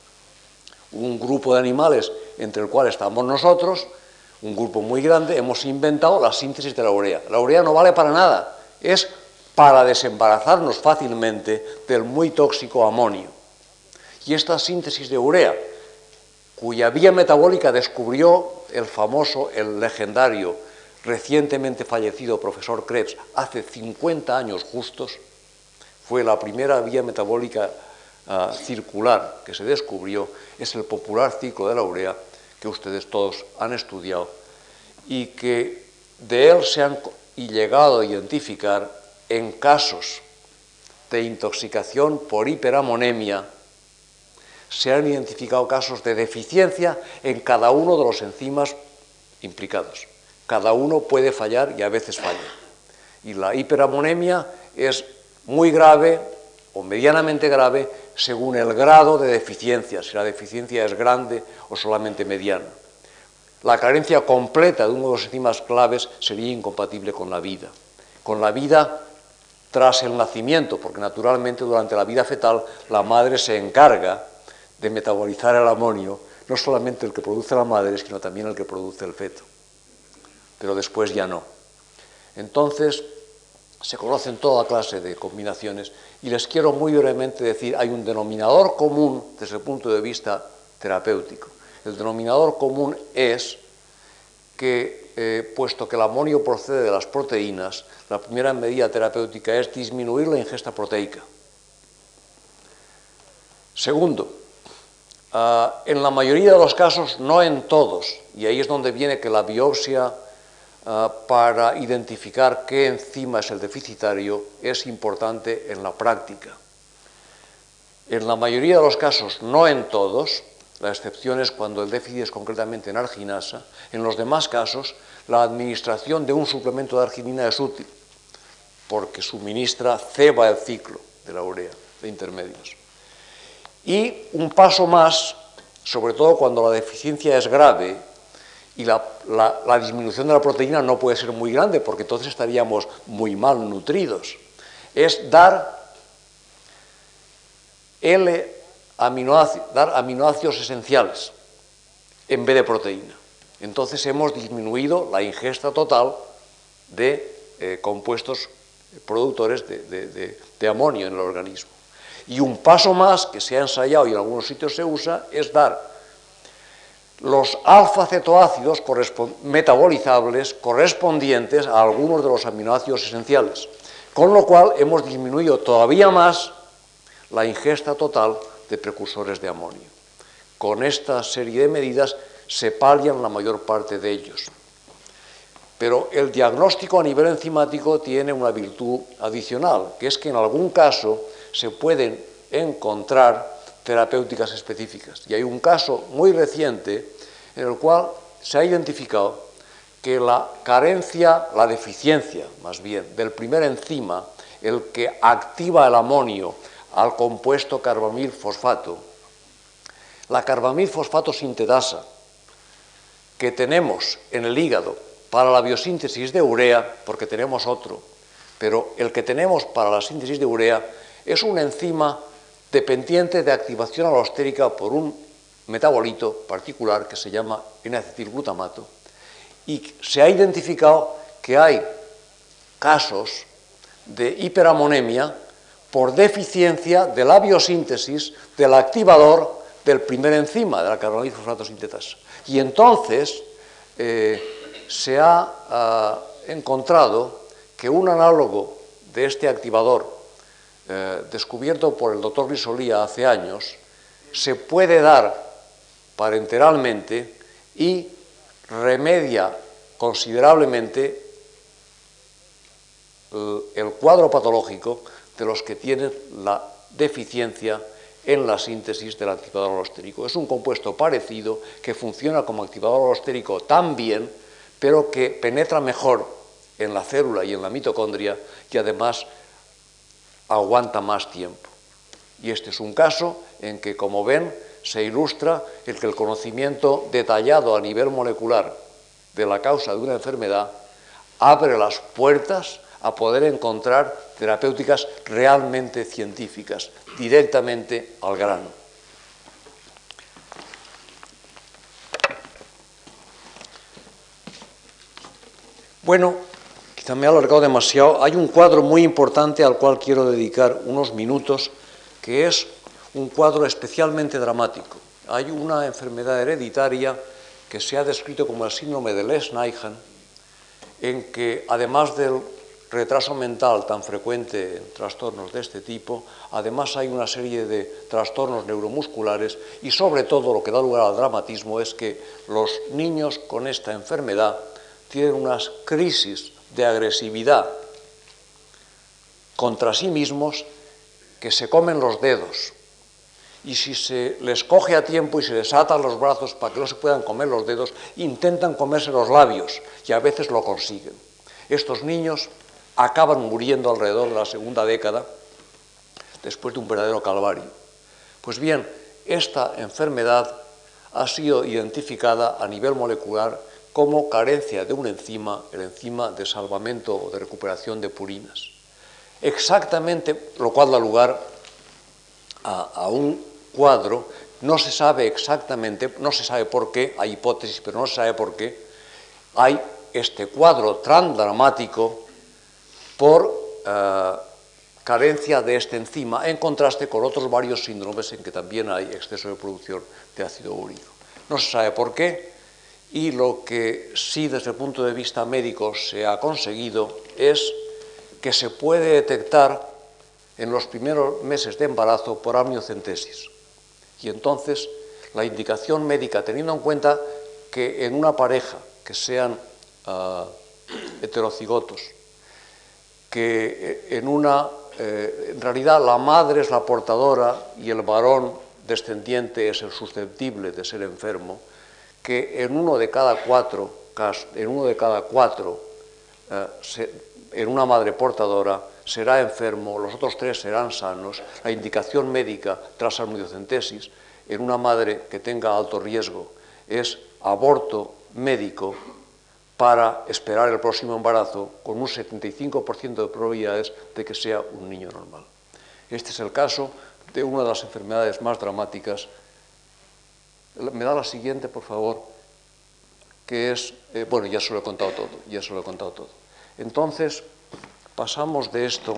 un grupo de animales, entre el cual estamos nosotros, un grupo muy grande, hemos inventado la síntesis de la urea. La urea no vale para nada, es para desembarazarnos fácilmente del muy tóxico amonio. Y esta síntesis de urea, cuya vía metabólica descubrió el famoso, el legendario, recientemente fallecido profesor Krebs, hace 50 años justos, fue la primera vía metabólica circular que se descubrió, es el popular ciclo de la urea, que ustedes todos han estudiado, y que de él se han llegado a identificar en casos de intoxicación por hiperamonemia, se han identificado casos de deficiencia en cada uno de los enzimas implicados. Cada uno puede fallar y a veces falla. Y la hiperamonemia es muy grave o medianamente grave según el grado de deficiencia, si la deficiencia es grande o solamente mediana. La carencia completa de uno de los enzimas claves sería incompatible con la vida. Con la vida tras el nacimiento, porque naturalmente durante la vida fetal la madre se encarga de metabolizar el amonio, no solamente el que produce la madre, sino también el que produce el feto. Pero después ya no. Entonces, se conocen toda clase de combinaciones y les quiero muy brevemente decir, hay un denominador común desde el punto de vista terapéutico. El denominador común es que, puesto que el amonio procede de las proteínas, la primera medida terapéutica es disminuir la ingesta proteica. Segundo, en la mayoría de los casos, no en todos, y ahí es donde viene que la biopsia para identificar qué enzima es el deficitario es importante en la práctica. En la mayoría de los casos, no en todos, la excepción es cuando el déficit es concretamente en arginasa, en los demás casos la administración de un suplemento de arginina es útil, porque suministra, ceba el ciclo de la urea, de intermedios. Y un paso más, sobre todo cuando la deficiencia es grave, y la disminución de la proteína no puede ser muy grande, porque entonces estaríamos muy mal nutridos, es dar aminoácidos esenciales en vez de proteína. Entonces hemos disminuido la ingesta total de compuestos productores de amonio en el organismo. Y un paso más, que se ha ensayado y en algunos sitios se usa, es dar los alfa-cetoácidos metabolizables correspondientes a algunos de los aminoácidos esenciales, con lo cual hemos disminuido todavía más la ingesta total de precursores de amonio. Con esta serie de medidas se palian la mayor parte de ellos. Pero el diagnóstico a nivel enzimático tiene una virtud adicional, que es que en algún caso se pueden encontrar terapéuticas específicas. Y hay un caso muy reciente en el cual se ha identificado que la carencia, la deficiencia más bien, del primer enzima, el que activa el amonio al compuesto carbamil-fosfato, la carbamil-fosfato sintetasa que tenemos en el hígado para la biosíntesis de urea, porque tenemos otro, pero el que tenemos para la síntesis de urea es un enzima dependiente de activación alostérica por un metabolito particular que se llama N-acetilglutamato, y se ha identificado que hay casos de hiperamonemia por deficiencia de la biosíntesis del activador del primer enzima, de la carbamil-fosfato sintetasa. Y entonces se ha encontrado que un análogo de este activador descubierto por el doctor Risolía hace años se puede dar parenteralmente y remedia considerablemente el cuadro patológico de los que tienen la deficiencia en la síntesis del activador alostérico. Es un compuesto parecido que funciona como activador alostérico también, pero que penetra mejor en la célula y en la mitocondria y además aguanta más tiempo. Y este es un caso en que, como ven, se ilustra el que el conocimiento detallado a nivel molecular de la causa de una enfermedad abre las puertas a poder encontrar terapéuticas realmente científicas, directamente al grano. Bueno, quizá me he alargado demasiado. Hay un cuadro muy importante al cual quiero dedicar unos minutos, que es un cuadro especialmente dramático. Hay una enfermedad hereditaria que se ha descrito como el síndrome de Lesch-Nyhan, en que además del retraso mental tan frecuente en trastornos de este tipo, además hay una serie de trastornos neuromusculares y sobre todo lo que da lugar al dramatismo es que los niños con esta enfermedad tienen unas crisis de agresividad contra sí mismos que se comen los dedos. Y si se les coge a tiempo y se les atan los brazos para que no se puedan comer los dedos, intentan comerse los labios y a veces lo consiguen. Estos niños acaban muriendo alrededor de la segunda década, después de un verdadero calvario. Pues bien, esta enfermedad ha sido identificada a nivel molecular como carencia de un enzima, el enzima de salvamento o de recuperación de purinas. Exactamente, lo cual da lugar a un cuadro, no se sabe exactamente, no se sabe por qué, hay hipótesis, pero no se sabe por qué, hay este cuadro tan dramático por carencia de este enzima, en contraste con otros varios síndromes en que también hay exceso de producción de ácido úrico. No se sabe por qué, y lo que sí desde el punto de vista médico se ha conseguido es que se puede detectar en los primeros meses de embarazo por amniocentesis. Y entonces la indicación médica, teniendo en cuenta que en una pareja que sean heterocigotos, que en realidad la madre es la portadora y el varón descendiente es el susceptible de ser enfermo, que en uno de cada cuatro en una madre portadora será enfermo, los otros 3 serán sanos. La indicación médica tras amniocentesis en una madre que tenga alto riesgo es aborto médico para esperar el próximo embarazo con un 75% de probabilidades de que sea un niño normal. Este es el caso de una de las enfermedades más dramáticas. Me da la siguiente, por favor, que es, bueno, ya se lo he contado todo, Entonces, pasamos de esto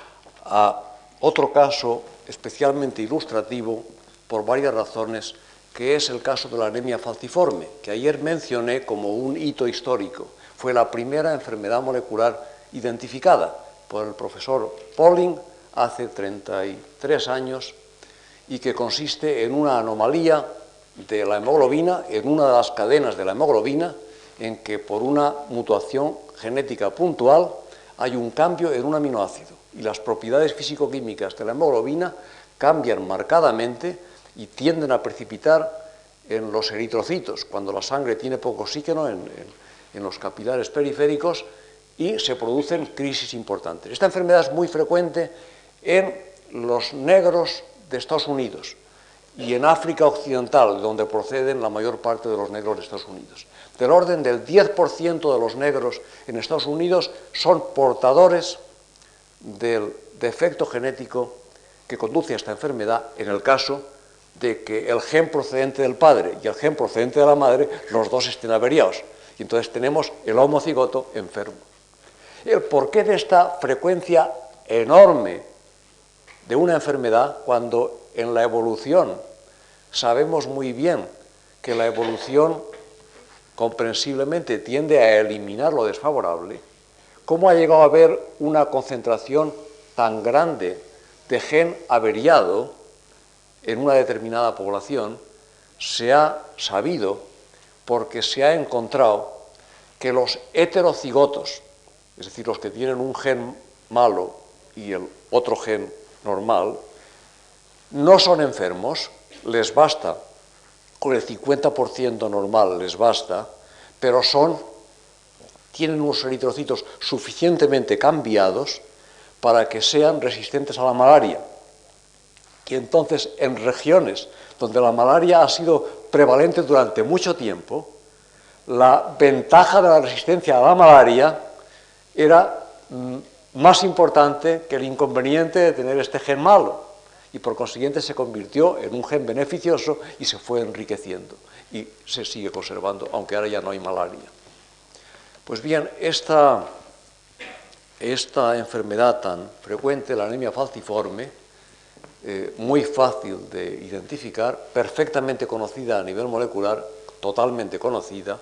a otro caso especialmente ilustrativo por varias razones que es el caso de la anemia falciforme, que ayer mencioné como un hito histórico. Fue la primera enfermedad molecular identificada por el profesor Pauling hace 33 años y que consiste en una anomalía de la hemoglobina, en una de las cadenas de la hemoglobina, en que por una mutación genética puntual hay un cambio en un aminoácido y las propiedades físico-químicas de la hemoglobina cambian marcadamente y tienden a precipitar en los eritrocitos, cuando la sangre tiene poco oxígeno en los capilares periféricos, y se producen crisis importantes. Esta enfermedad es muy frecuente en los negros de Estados Unidos y en África Occidental, donde proceden la mayor parte de los negros de Estados Unidos. Del orden del 10% de los negros en Estados Unidos son portadores del defecto genético que conduce a esta enfermedad en el caso de que el gen procedente del padre y el gen procedente de la madre, los dos estén averiados. Y entonces tenemos el homocigoto enfermo. El porqué de esta frecuencia enorme de una enfermedad, cuando en la evolución sabemos muy bien que la evolución comprensiblemente tiende a eliminar lo desfavorable, ¿cómo ha llegado a haber una concentración tan grande de gen averiado en una determinada población? Se ha sabido porque se ha encontrado que los heterocigotos, es decir, los que tienen un gen malo y el otro gen normal, no son enfermos, les basta, con el 50% normal les basta, pero tienen unos eritrocitos suficientemente cambiados para que sean resistentes a la malaria. Y entonces, en regiones donde la malaria ha sido prevalente durante mucho tiempo, la ventaja de la resistencia a la malaria era más importante que el inconveniente de tener este gen malo, y por consiguiente se convirtió en un gen beneficioso y se fue enriqueciendo, y se sigue conservando, aunque ahora ya no hay malaria. Pues bien, esta enfermedad tan frecuente, la anemia falciforme, muy fácil de identificar, perfectamente conocida a nivel molecular, totalmente conocida,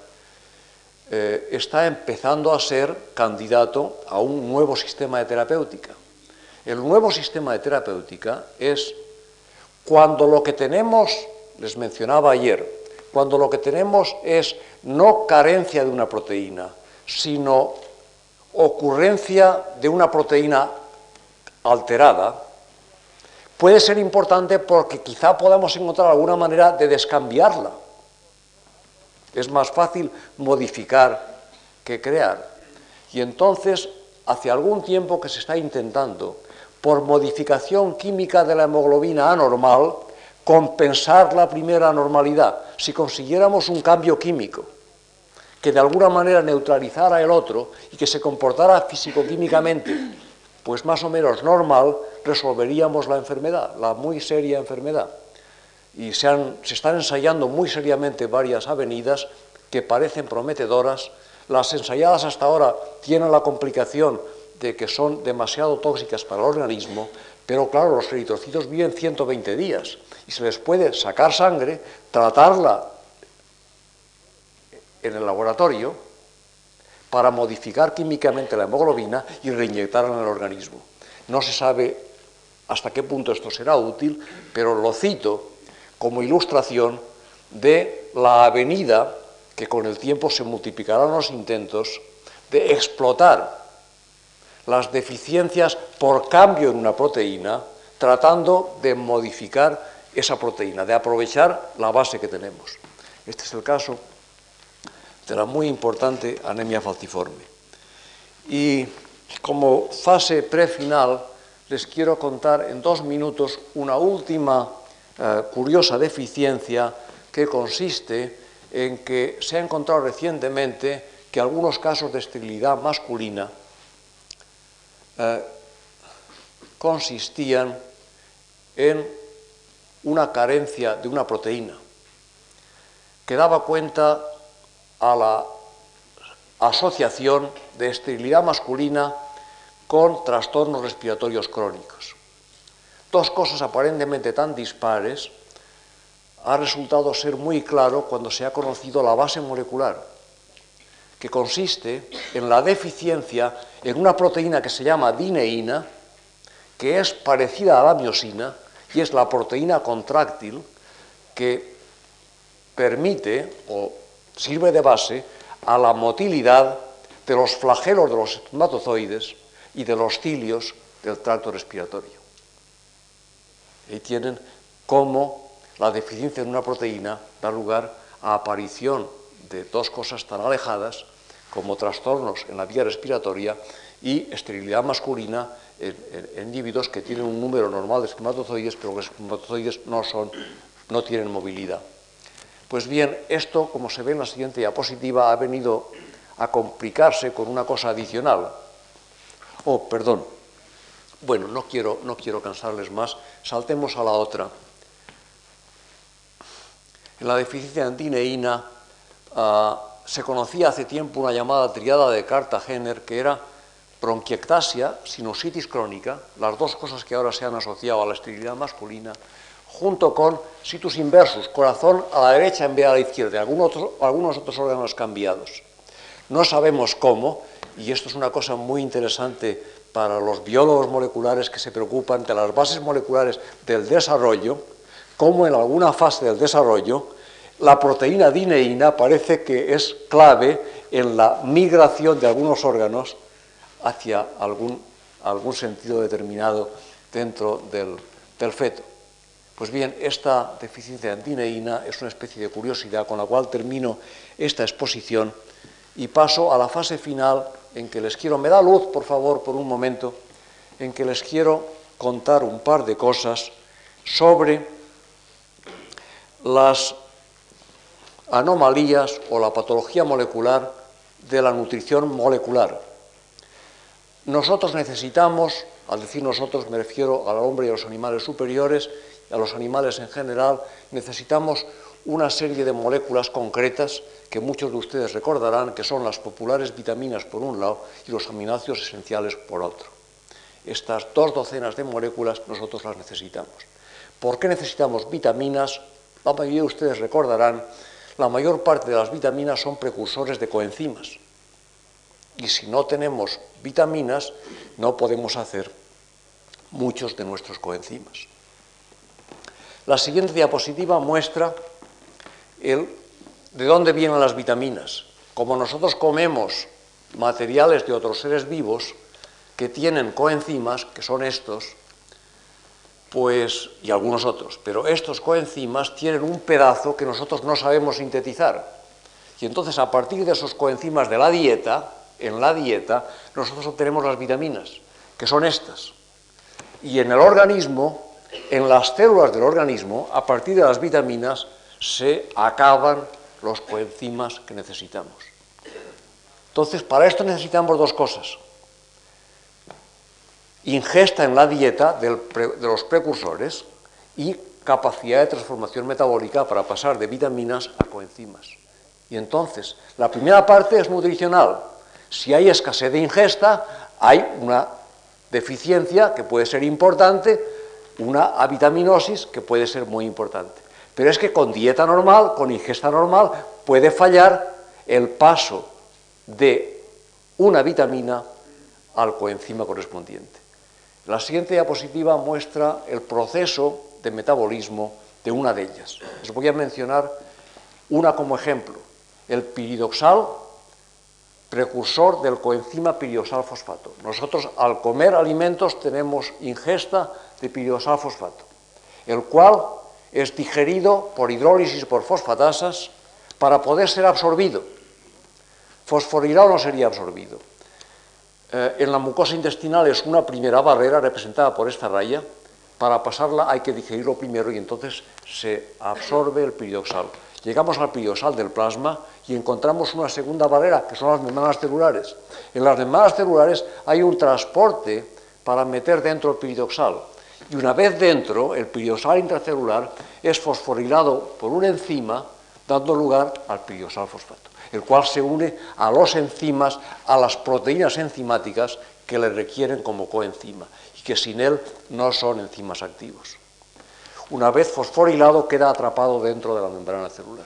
está empezando a ser candidato a un nuevo sistema de terapéutica. El nuevo sistema de terapéutica es cuando lo que tenemos, les mencionaba ayer, cuando lo que tenemos es no carencia de una proteína, sino ocurrencia de una proteína alterada, puede ser importante porque quizá podamos encontrar alguna manera de descambiarla. Es más fácil modificar que crear. Y entonces, hace algún tiempo que se está intentando, por modificación química de la hemoglobina anormal, compensar la primera anormalidad. Si consiguiéramos un cambio químico que de alguna manera neutralizara el otro y que se comportara físico-químicamente, pues más o menos normal, resolveríamos la enfermedad, la muy seria enfermedad. Y se están ensayando muy seriamente varias avenidas que parecen prometedoras. Las ensayadas hasta ahora tienen la complicación de que son demasiado tóxicas para el organismo, pero claro, los eritrocitos viven 120 días y se les puede sacar sangre, tratarla en el laboratorio para modificar químicamente la hemoglobina y reinyectarla en el organismo. No se sabe hasta qué punto esto será útil, pero lo cito como ilustración de la avenida que con el tiempo se multiplicarán los intentos de explotar las deficiencias por cambio en una proteína, tratando de modificar esa proteína, de aprovechar la base que tenemos. Este es el caso de la muy importante anemia falciforme. Y como fase prefinal, les quiero contar en 2 minutos una última curiosa deficiencia que consiste en que se ha encontrado recientemente que algunos casos de esterilidad masculina consistían en una carencia de una proteína que daba cuenta a la asociación de esterilidad masculina con trastornos respiratorios crónicos. Dos cosas aparentemente tan dispares ha resultado ser muy claro cuando se ha conocido la base molecular, que consiste en la deficiencia en una proteína que se llama dineína, que es parecida a la miosina, y es la proteína contráctil que permite o sirve de base a la motilidad de los flagelos de los espermatozoides y de los cilios del tracto respiratorio. Y tienen cómo la deficiencia en una proteína da lugar a aparición de dos cosas tan alejadas como trastornos en la vía respiratoria y esterilidad masculina en individuos que tienen un número normal de espermatozoides, pero los espermatozoides no tienen movilidad. Pues bien, esto, como se ve en la siguiente diapositiva, ha venido a complicarse con una cosa adicional. Oh, perdón. Bueno, no quiero cansarles más. Saltemos a la otra. En la deficiencia de dineína se conocía hace tiempo una llamada triada de Cartagena, que era bronquiectasia, sinusitis crónica, las dos cosas que ahora se han asociado a la esterilidad masculina, junto con situs inversus, corazón a la derecha en vez de a la izquierda, algunos otros órganos cambiados. No sabemos cómo, y esto es una cosa muy interesante para los biólogos moleculares que se preocupan de las bases moleculares del desarrollo, cómo en alguna fase del desarrollo la proteína dineína parece que es clave en la migración de algunos órganos hacia algún sentido determinado dentro del feto. Pues bien, esta deficiencia de dineína es una especie de curiosidad con la cual termino esta exposición y paso a la fase final en que les quiero, me da luz por favor por un momento, en que les quiero contar un par de cosas sobre las anomalías o la patología molecular de la nutrición molecular. Nosotros necesitamos, al decir nosotros me refiero al hombre y a los animales superiores, a los animales en general, necesitamos una serie de moléculas concretas que muchos de ustedes recordarán que son las populares vitaminas por un lado y los aminoácidos esenciales por otro. Estas 2 docenas de moléculas nosotros las necesitamos. ¿Por qué necesitamos vitaminas? La mayoría de ustedes recordarán, la mayor parte de las vitaminas son precursores de coenzimas. Y si no tenemos vitaminas, no podemos hacer muchos de nuestros coenzimas. La siguiente diapositiva muestra de dónde vienen las vitaminas. Como nosotros comemos materiales de otros seres vivos que tienen coenzimas, que son estos, pues, y algunos otros, pero estos coenzimas tienen un pedazo que nosotros no sabemos sintetizar. Y entonces, a partir de esos coenzimas de la dieta, en la dieta, nosotros obtenemos las vitaminas, que son estas. Y en el organismo, en las células del organismo, a partir de las vitaminas, se acaban los coenzimas que necesitamos. Entonces, para esto necesitamos 2 cosas. Ingesta en la dieta de los precursores y capacidad de transformación metabólica para pasar de vitaminas a coenzimas. Y entonces, la primera parte es nutricional. Si hay escasez de ingesta, hay una deficiencia que puede ser importante, una avitaminosis que puede ser muy importante. Pero es que con dieta normal, con ingesta normal, puede fallar el paso de una vitamina al coenzima correspondiente. La siguiente diapositiva muestra el proceso de metabolismo de una de ellas. Les voy a mencionar una como ejemplo, el piridoxal, precursor del coenzima piridoxal fosfato. Nosotros al comer alimentos tenemos ingesta de piridoxal fosfato, el cual es digerido por hidrólisis por fosfatasas para poder ser absorbido. Fosforilado no sería absorbido. En la mucosa intestinal es una primera barrera representada por esta raya. Para pasarla hay que digerirlo primero y entonces se absorbe el piridoxal. Llegamos al piridoxal del plasma y encontramos una segunda barrera, que son las membranas celulares. En las membranas celulares hay un transporte para meter dentro el piridoxal. Y una vez dentro, el piridoxal intracelular es fosforilado por una enzima, dando lugar al piridoxal fosfato, el cual se une a los enzimas, a las proteínas enzimáticas que le requieren como coenzima y que sin él no son enzimas activos. Una vez fosforilado, queda atrapado dentro de la membrana celular.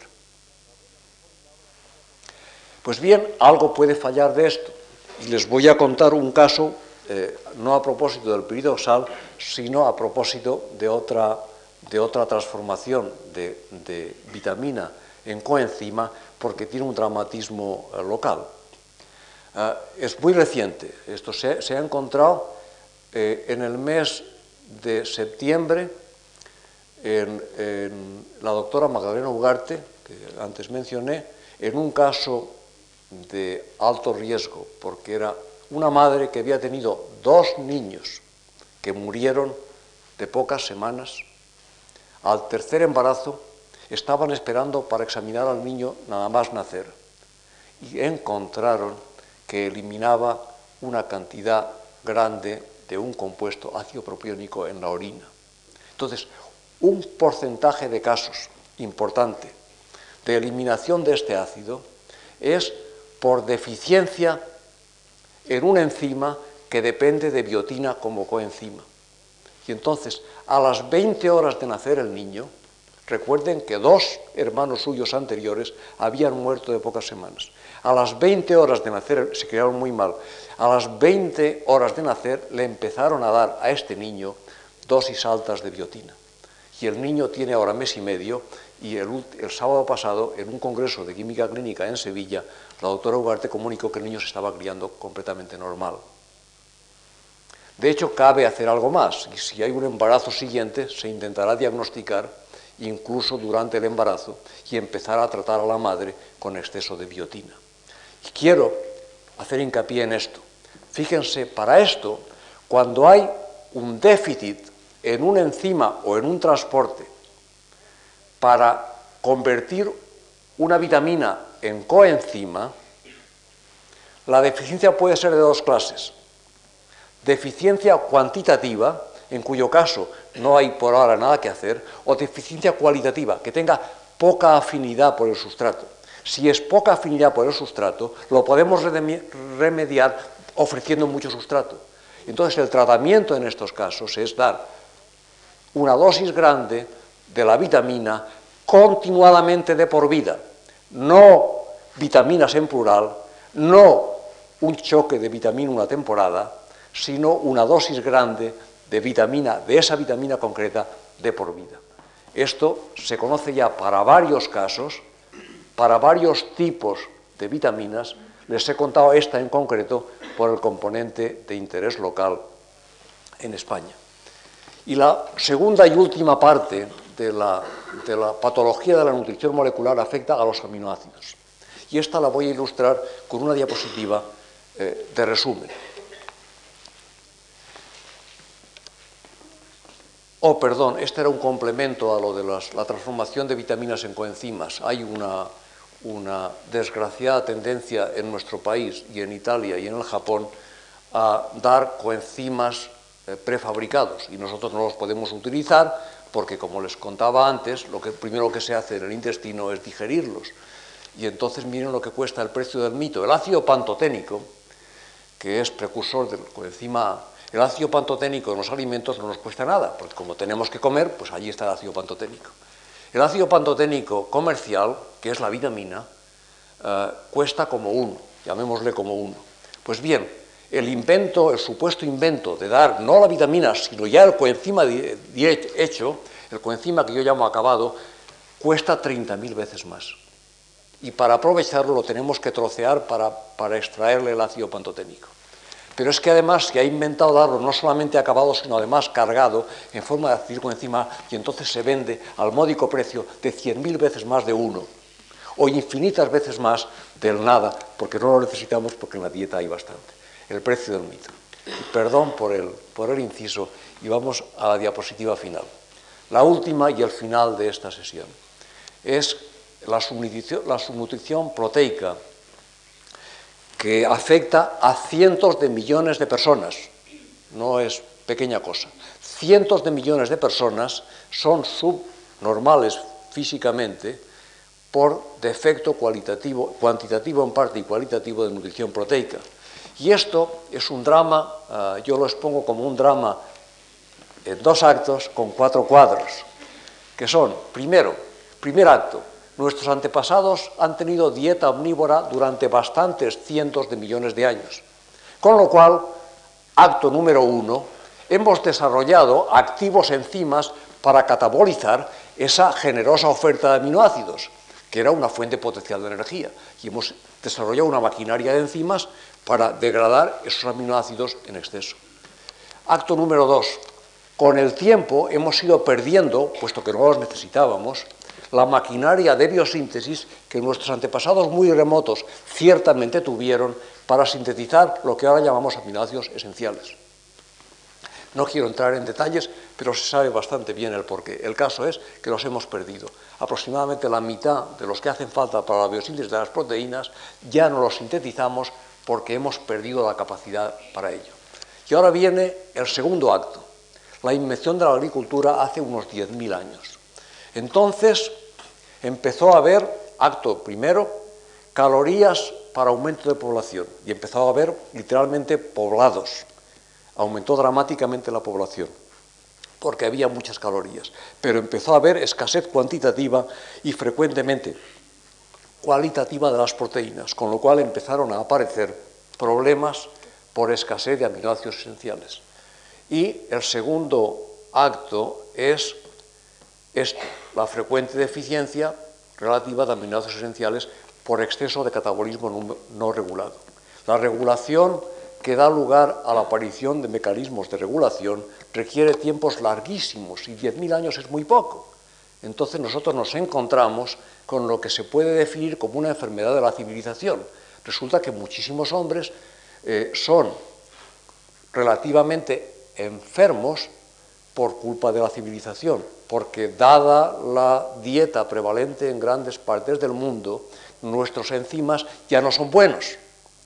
Pues bien, algo puede fallar de esto, y les voy a contar un caso, no a propósito del piridoxal, sino a propósito de otra transformación de vitamina en coenzima, porque tiene un dramatismo local. Es muy reciente, esto se ha encontrado en el mes de septiembre en la doctora Magdalena Ugarte, que antes mencioné, en un caso de alto riesgo, porque era una madre que había tenido 2 niños que murieron de pocas semanas. Al tercer embarazo estaban esperando para examinar al niño nada más nacer y encontraron que eliminaba una cantidad grande de un compuesto ácido propiónico en la orina. Entonces, un porcentaje de casos importante de eliminación de este ácido es por deficiencia en una enzima que depende de biotina como coenzima. Y entonces, a las 20 horas de nacer el niño, recuerden que 2 hermanos suyos anteriores habían muerto de pocas semanas. A las 20 horas de nacer, se quedaron muy mal, a las 20 horas de nacer le empezaron a dar a este niño dosis altas de biotina. Y el niño tiene ahora mes y medio, y el sábado pasado, en un congreso de química clínica en Sevilla, la doctora Ugarte comunicó que el niño se estaba criando completamente normal. De hecho, cabe hacer algo más, y si hay un embarazo siguiente, se intentará diagnosticar incluso durante el embarazo y empezar a tratar a la madre con exceso de biotina. Y quiero hacer hincapié en esto. Fíjense, para esto, cuando hay un déficit en una enzima o en un transporte para convertir una vitamina en coenzima, la deficiencia puede ser de 2 clases. Deficiencia cuantitativa, en cuyo caso no hay por ahora nada que hacer, o deficiencia cualitativa, que tenga poca afinidad por el sustrato. Si es poca afinidad por el sustrato, lo podemos remediar ofreciendo mucho sustrato. Entonces, el tratamiento en estos casos es dar una dosis grande de la vitamina continuadamente de por vida, no vitaminas en plural, no un choque de vitamina una temporada, sino una dosis grande de vitamina, de esa vitamina concreta, de por vida. Esto se conoce ya para varios casos, para varios tipos de vitaminas. Les he contado esta en concreto por el componente de interés local en España. Y la segunda y última parte de la patología de la nutrición molecular afecta a los aminoácidos. Y esta la voy a ilustrar con una diapositiva de resumen. Oh, perdón, este era un complemento a lo de la transformación de vitaminas en coenzimas. Hay una desgraciada tendencia en nuestro país y en Italia y en el Japón a dar coenzimas prefabricados, y nosotros no los podemos utilizar porque, como les contaba antes, lo primero que se hace en el intestino es digerirlos. Y entonces miren lo que cuesta el precio del mito. El ácido pantoténico, que es precursor del coenzima A, el ácido pantoténico en los alimentos no nos cuesta nada, porque como tenemos que comer, pues allí está el ácido pantoténico. El ácido pantoténico comercial, que es la vitamina, cuesta como 1, llamémosle como 1. Pues bien, el supuesto invento de dar no la vitamina, sino ya el coenzima hecho, el coenzima que yo llamo acabado, cuesta 30.000 veces más. Y para aprovecharlo lo tenemos que trocear para extraerle el ácido pantoténico. Pero es que además se ha inventado darlo no solamente acabado, sino además cargado en forma de acetilcoenzima, y entonces se vende al módico precio de 100.000 veces más de 1, o infinitas veces más del nada, porque no lo necesitamos porque en la dieta hay bastante. El precio del mito. Perdón por el inciso, y vamos a la diapositiva final. La última y el final de esta sesión es la subnutrición proteica, que afecta a cientos de millones de personas. No es pequeña cosa. Cientos de millones de personas son subnormales físicamente por defecto cuantitativo en parte y cualitativo de nutrición proteica. Y esto es un drama, yo lo expongo como un drama en 2 actos con 4 cuadros. que son, primer acto, nuestros antepasados han tenido dieta omnívora durante bastantes cientos de millones de años, con lo cual, acto número 1, hemos desarrollado activos enzimas para catabolizar esa generosa oferta de aminoácidos, que era una fuente potencial de energía, y hemos desarrollado una maquinaria de enzimas para degradar esos aminoácidos en exceso. Acto número 2. Con el tiempo hemos ido perdiendo, puesto que no los necesitábamos, la maquinaria de biosíntesis que nuestros antepasados muy remotos ciertamente tuvieron para sintetizar lo que ahora llamamos aminoácidos esenciales. No quiero entrar en detalles, pero se sabe bastante bien el porqué. El caso es que los hemos perdido. Aproximadamente la mitad de los que hacen falta para la biosíntesis de las proteínas ya no los sintetizamos porque hemos perdido la capacidad para ello. Y ahora viene el segundo acto, la invención de la agricultura hace unos 10.000 años. Entonces empezó a haber, acto primero, calorías para aumento de población y empezó a haber literalmente poblados. Aumentó dramáticamente la población porque había muchas calorías, pero empezó a haber escasez cuantitativa y frecuentemente cualitativa de las proteínas, con lo cual empezaron a aparecer problemas por escasez de aminoácidos esenciales. Y el segundo acto es esto, la frecuente deficiencia relativa de aminoácidos esenciales por exceso de catabolismo no regulado. La regulación que da lugar a la aparición de mecanismos de regulación requiere tiempos larguísimos y 10.000 años es muy poco. Entonces nosotros nos encontramos con lo que se puede definir como una enfermedad de la civilización. Resulta que muchísimos hombres son relativamente enfermos por culpa de la civilización, porque dada la dieta prevalente en grandes partes del mundo, nuestros enzimas ya no son buenos.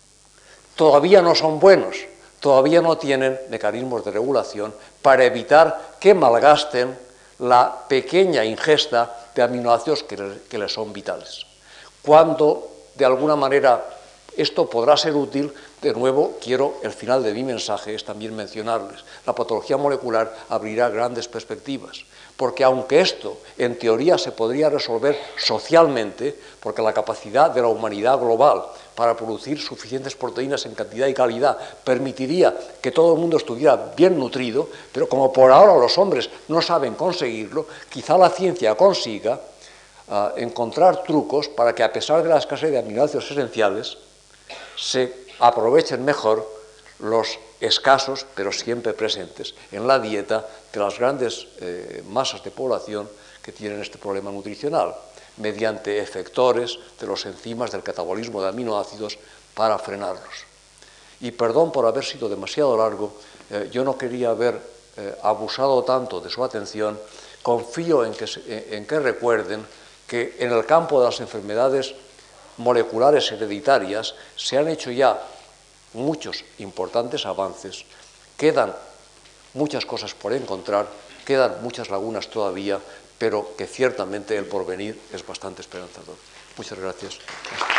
Todavía no son buenos, todavía no tienen mecanismos de regulación para evitar que malgasten la pequeña ingesta de aminoácidos que les son vitales. Cuando, de alguna manera, esto podrá ser útil, de nuevo, el final de mi mensaje es también mencionarles. La patología molecular abrirá grandes perspectivas, porque aunque esto, en teoría, se podría resolver socialmente, porque la capacidad de la humanidad global para producir suficientes proteínas en cantidad y calidad permitiría que todo el mundo estuviera bien nutrido, pero como por ahora los hombres no saben conseguirlo, quizá la ciencia consiga encontrar trucos para que, a pesar de la escasez de aminoácidos esenciales, se aprovechen mejor los escasos, pero siempre presentes, en la dieta de las grandes masas de población que tienen este problema nutricional, mediante efectores de los enzimas del catabolismo de aminoácidos para frenarlos. Y perdón por haber sido demasiado largo, yo no quería haber abusado tanto de su atención. Confío en que recuerden que en el campo de las enfermedades moleculares hereditarias se han hecho ya muchos importantes avances, quedan muchas cosas por encontrar, quedan muchas lagunas todavía, pero que ciertamente el porvenir es bastante esperanzador. Muchas gracias.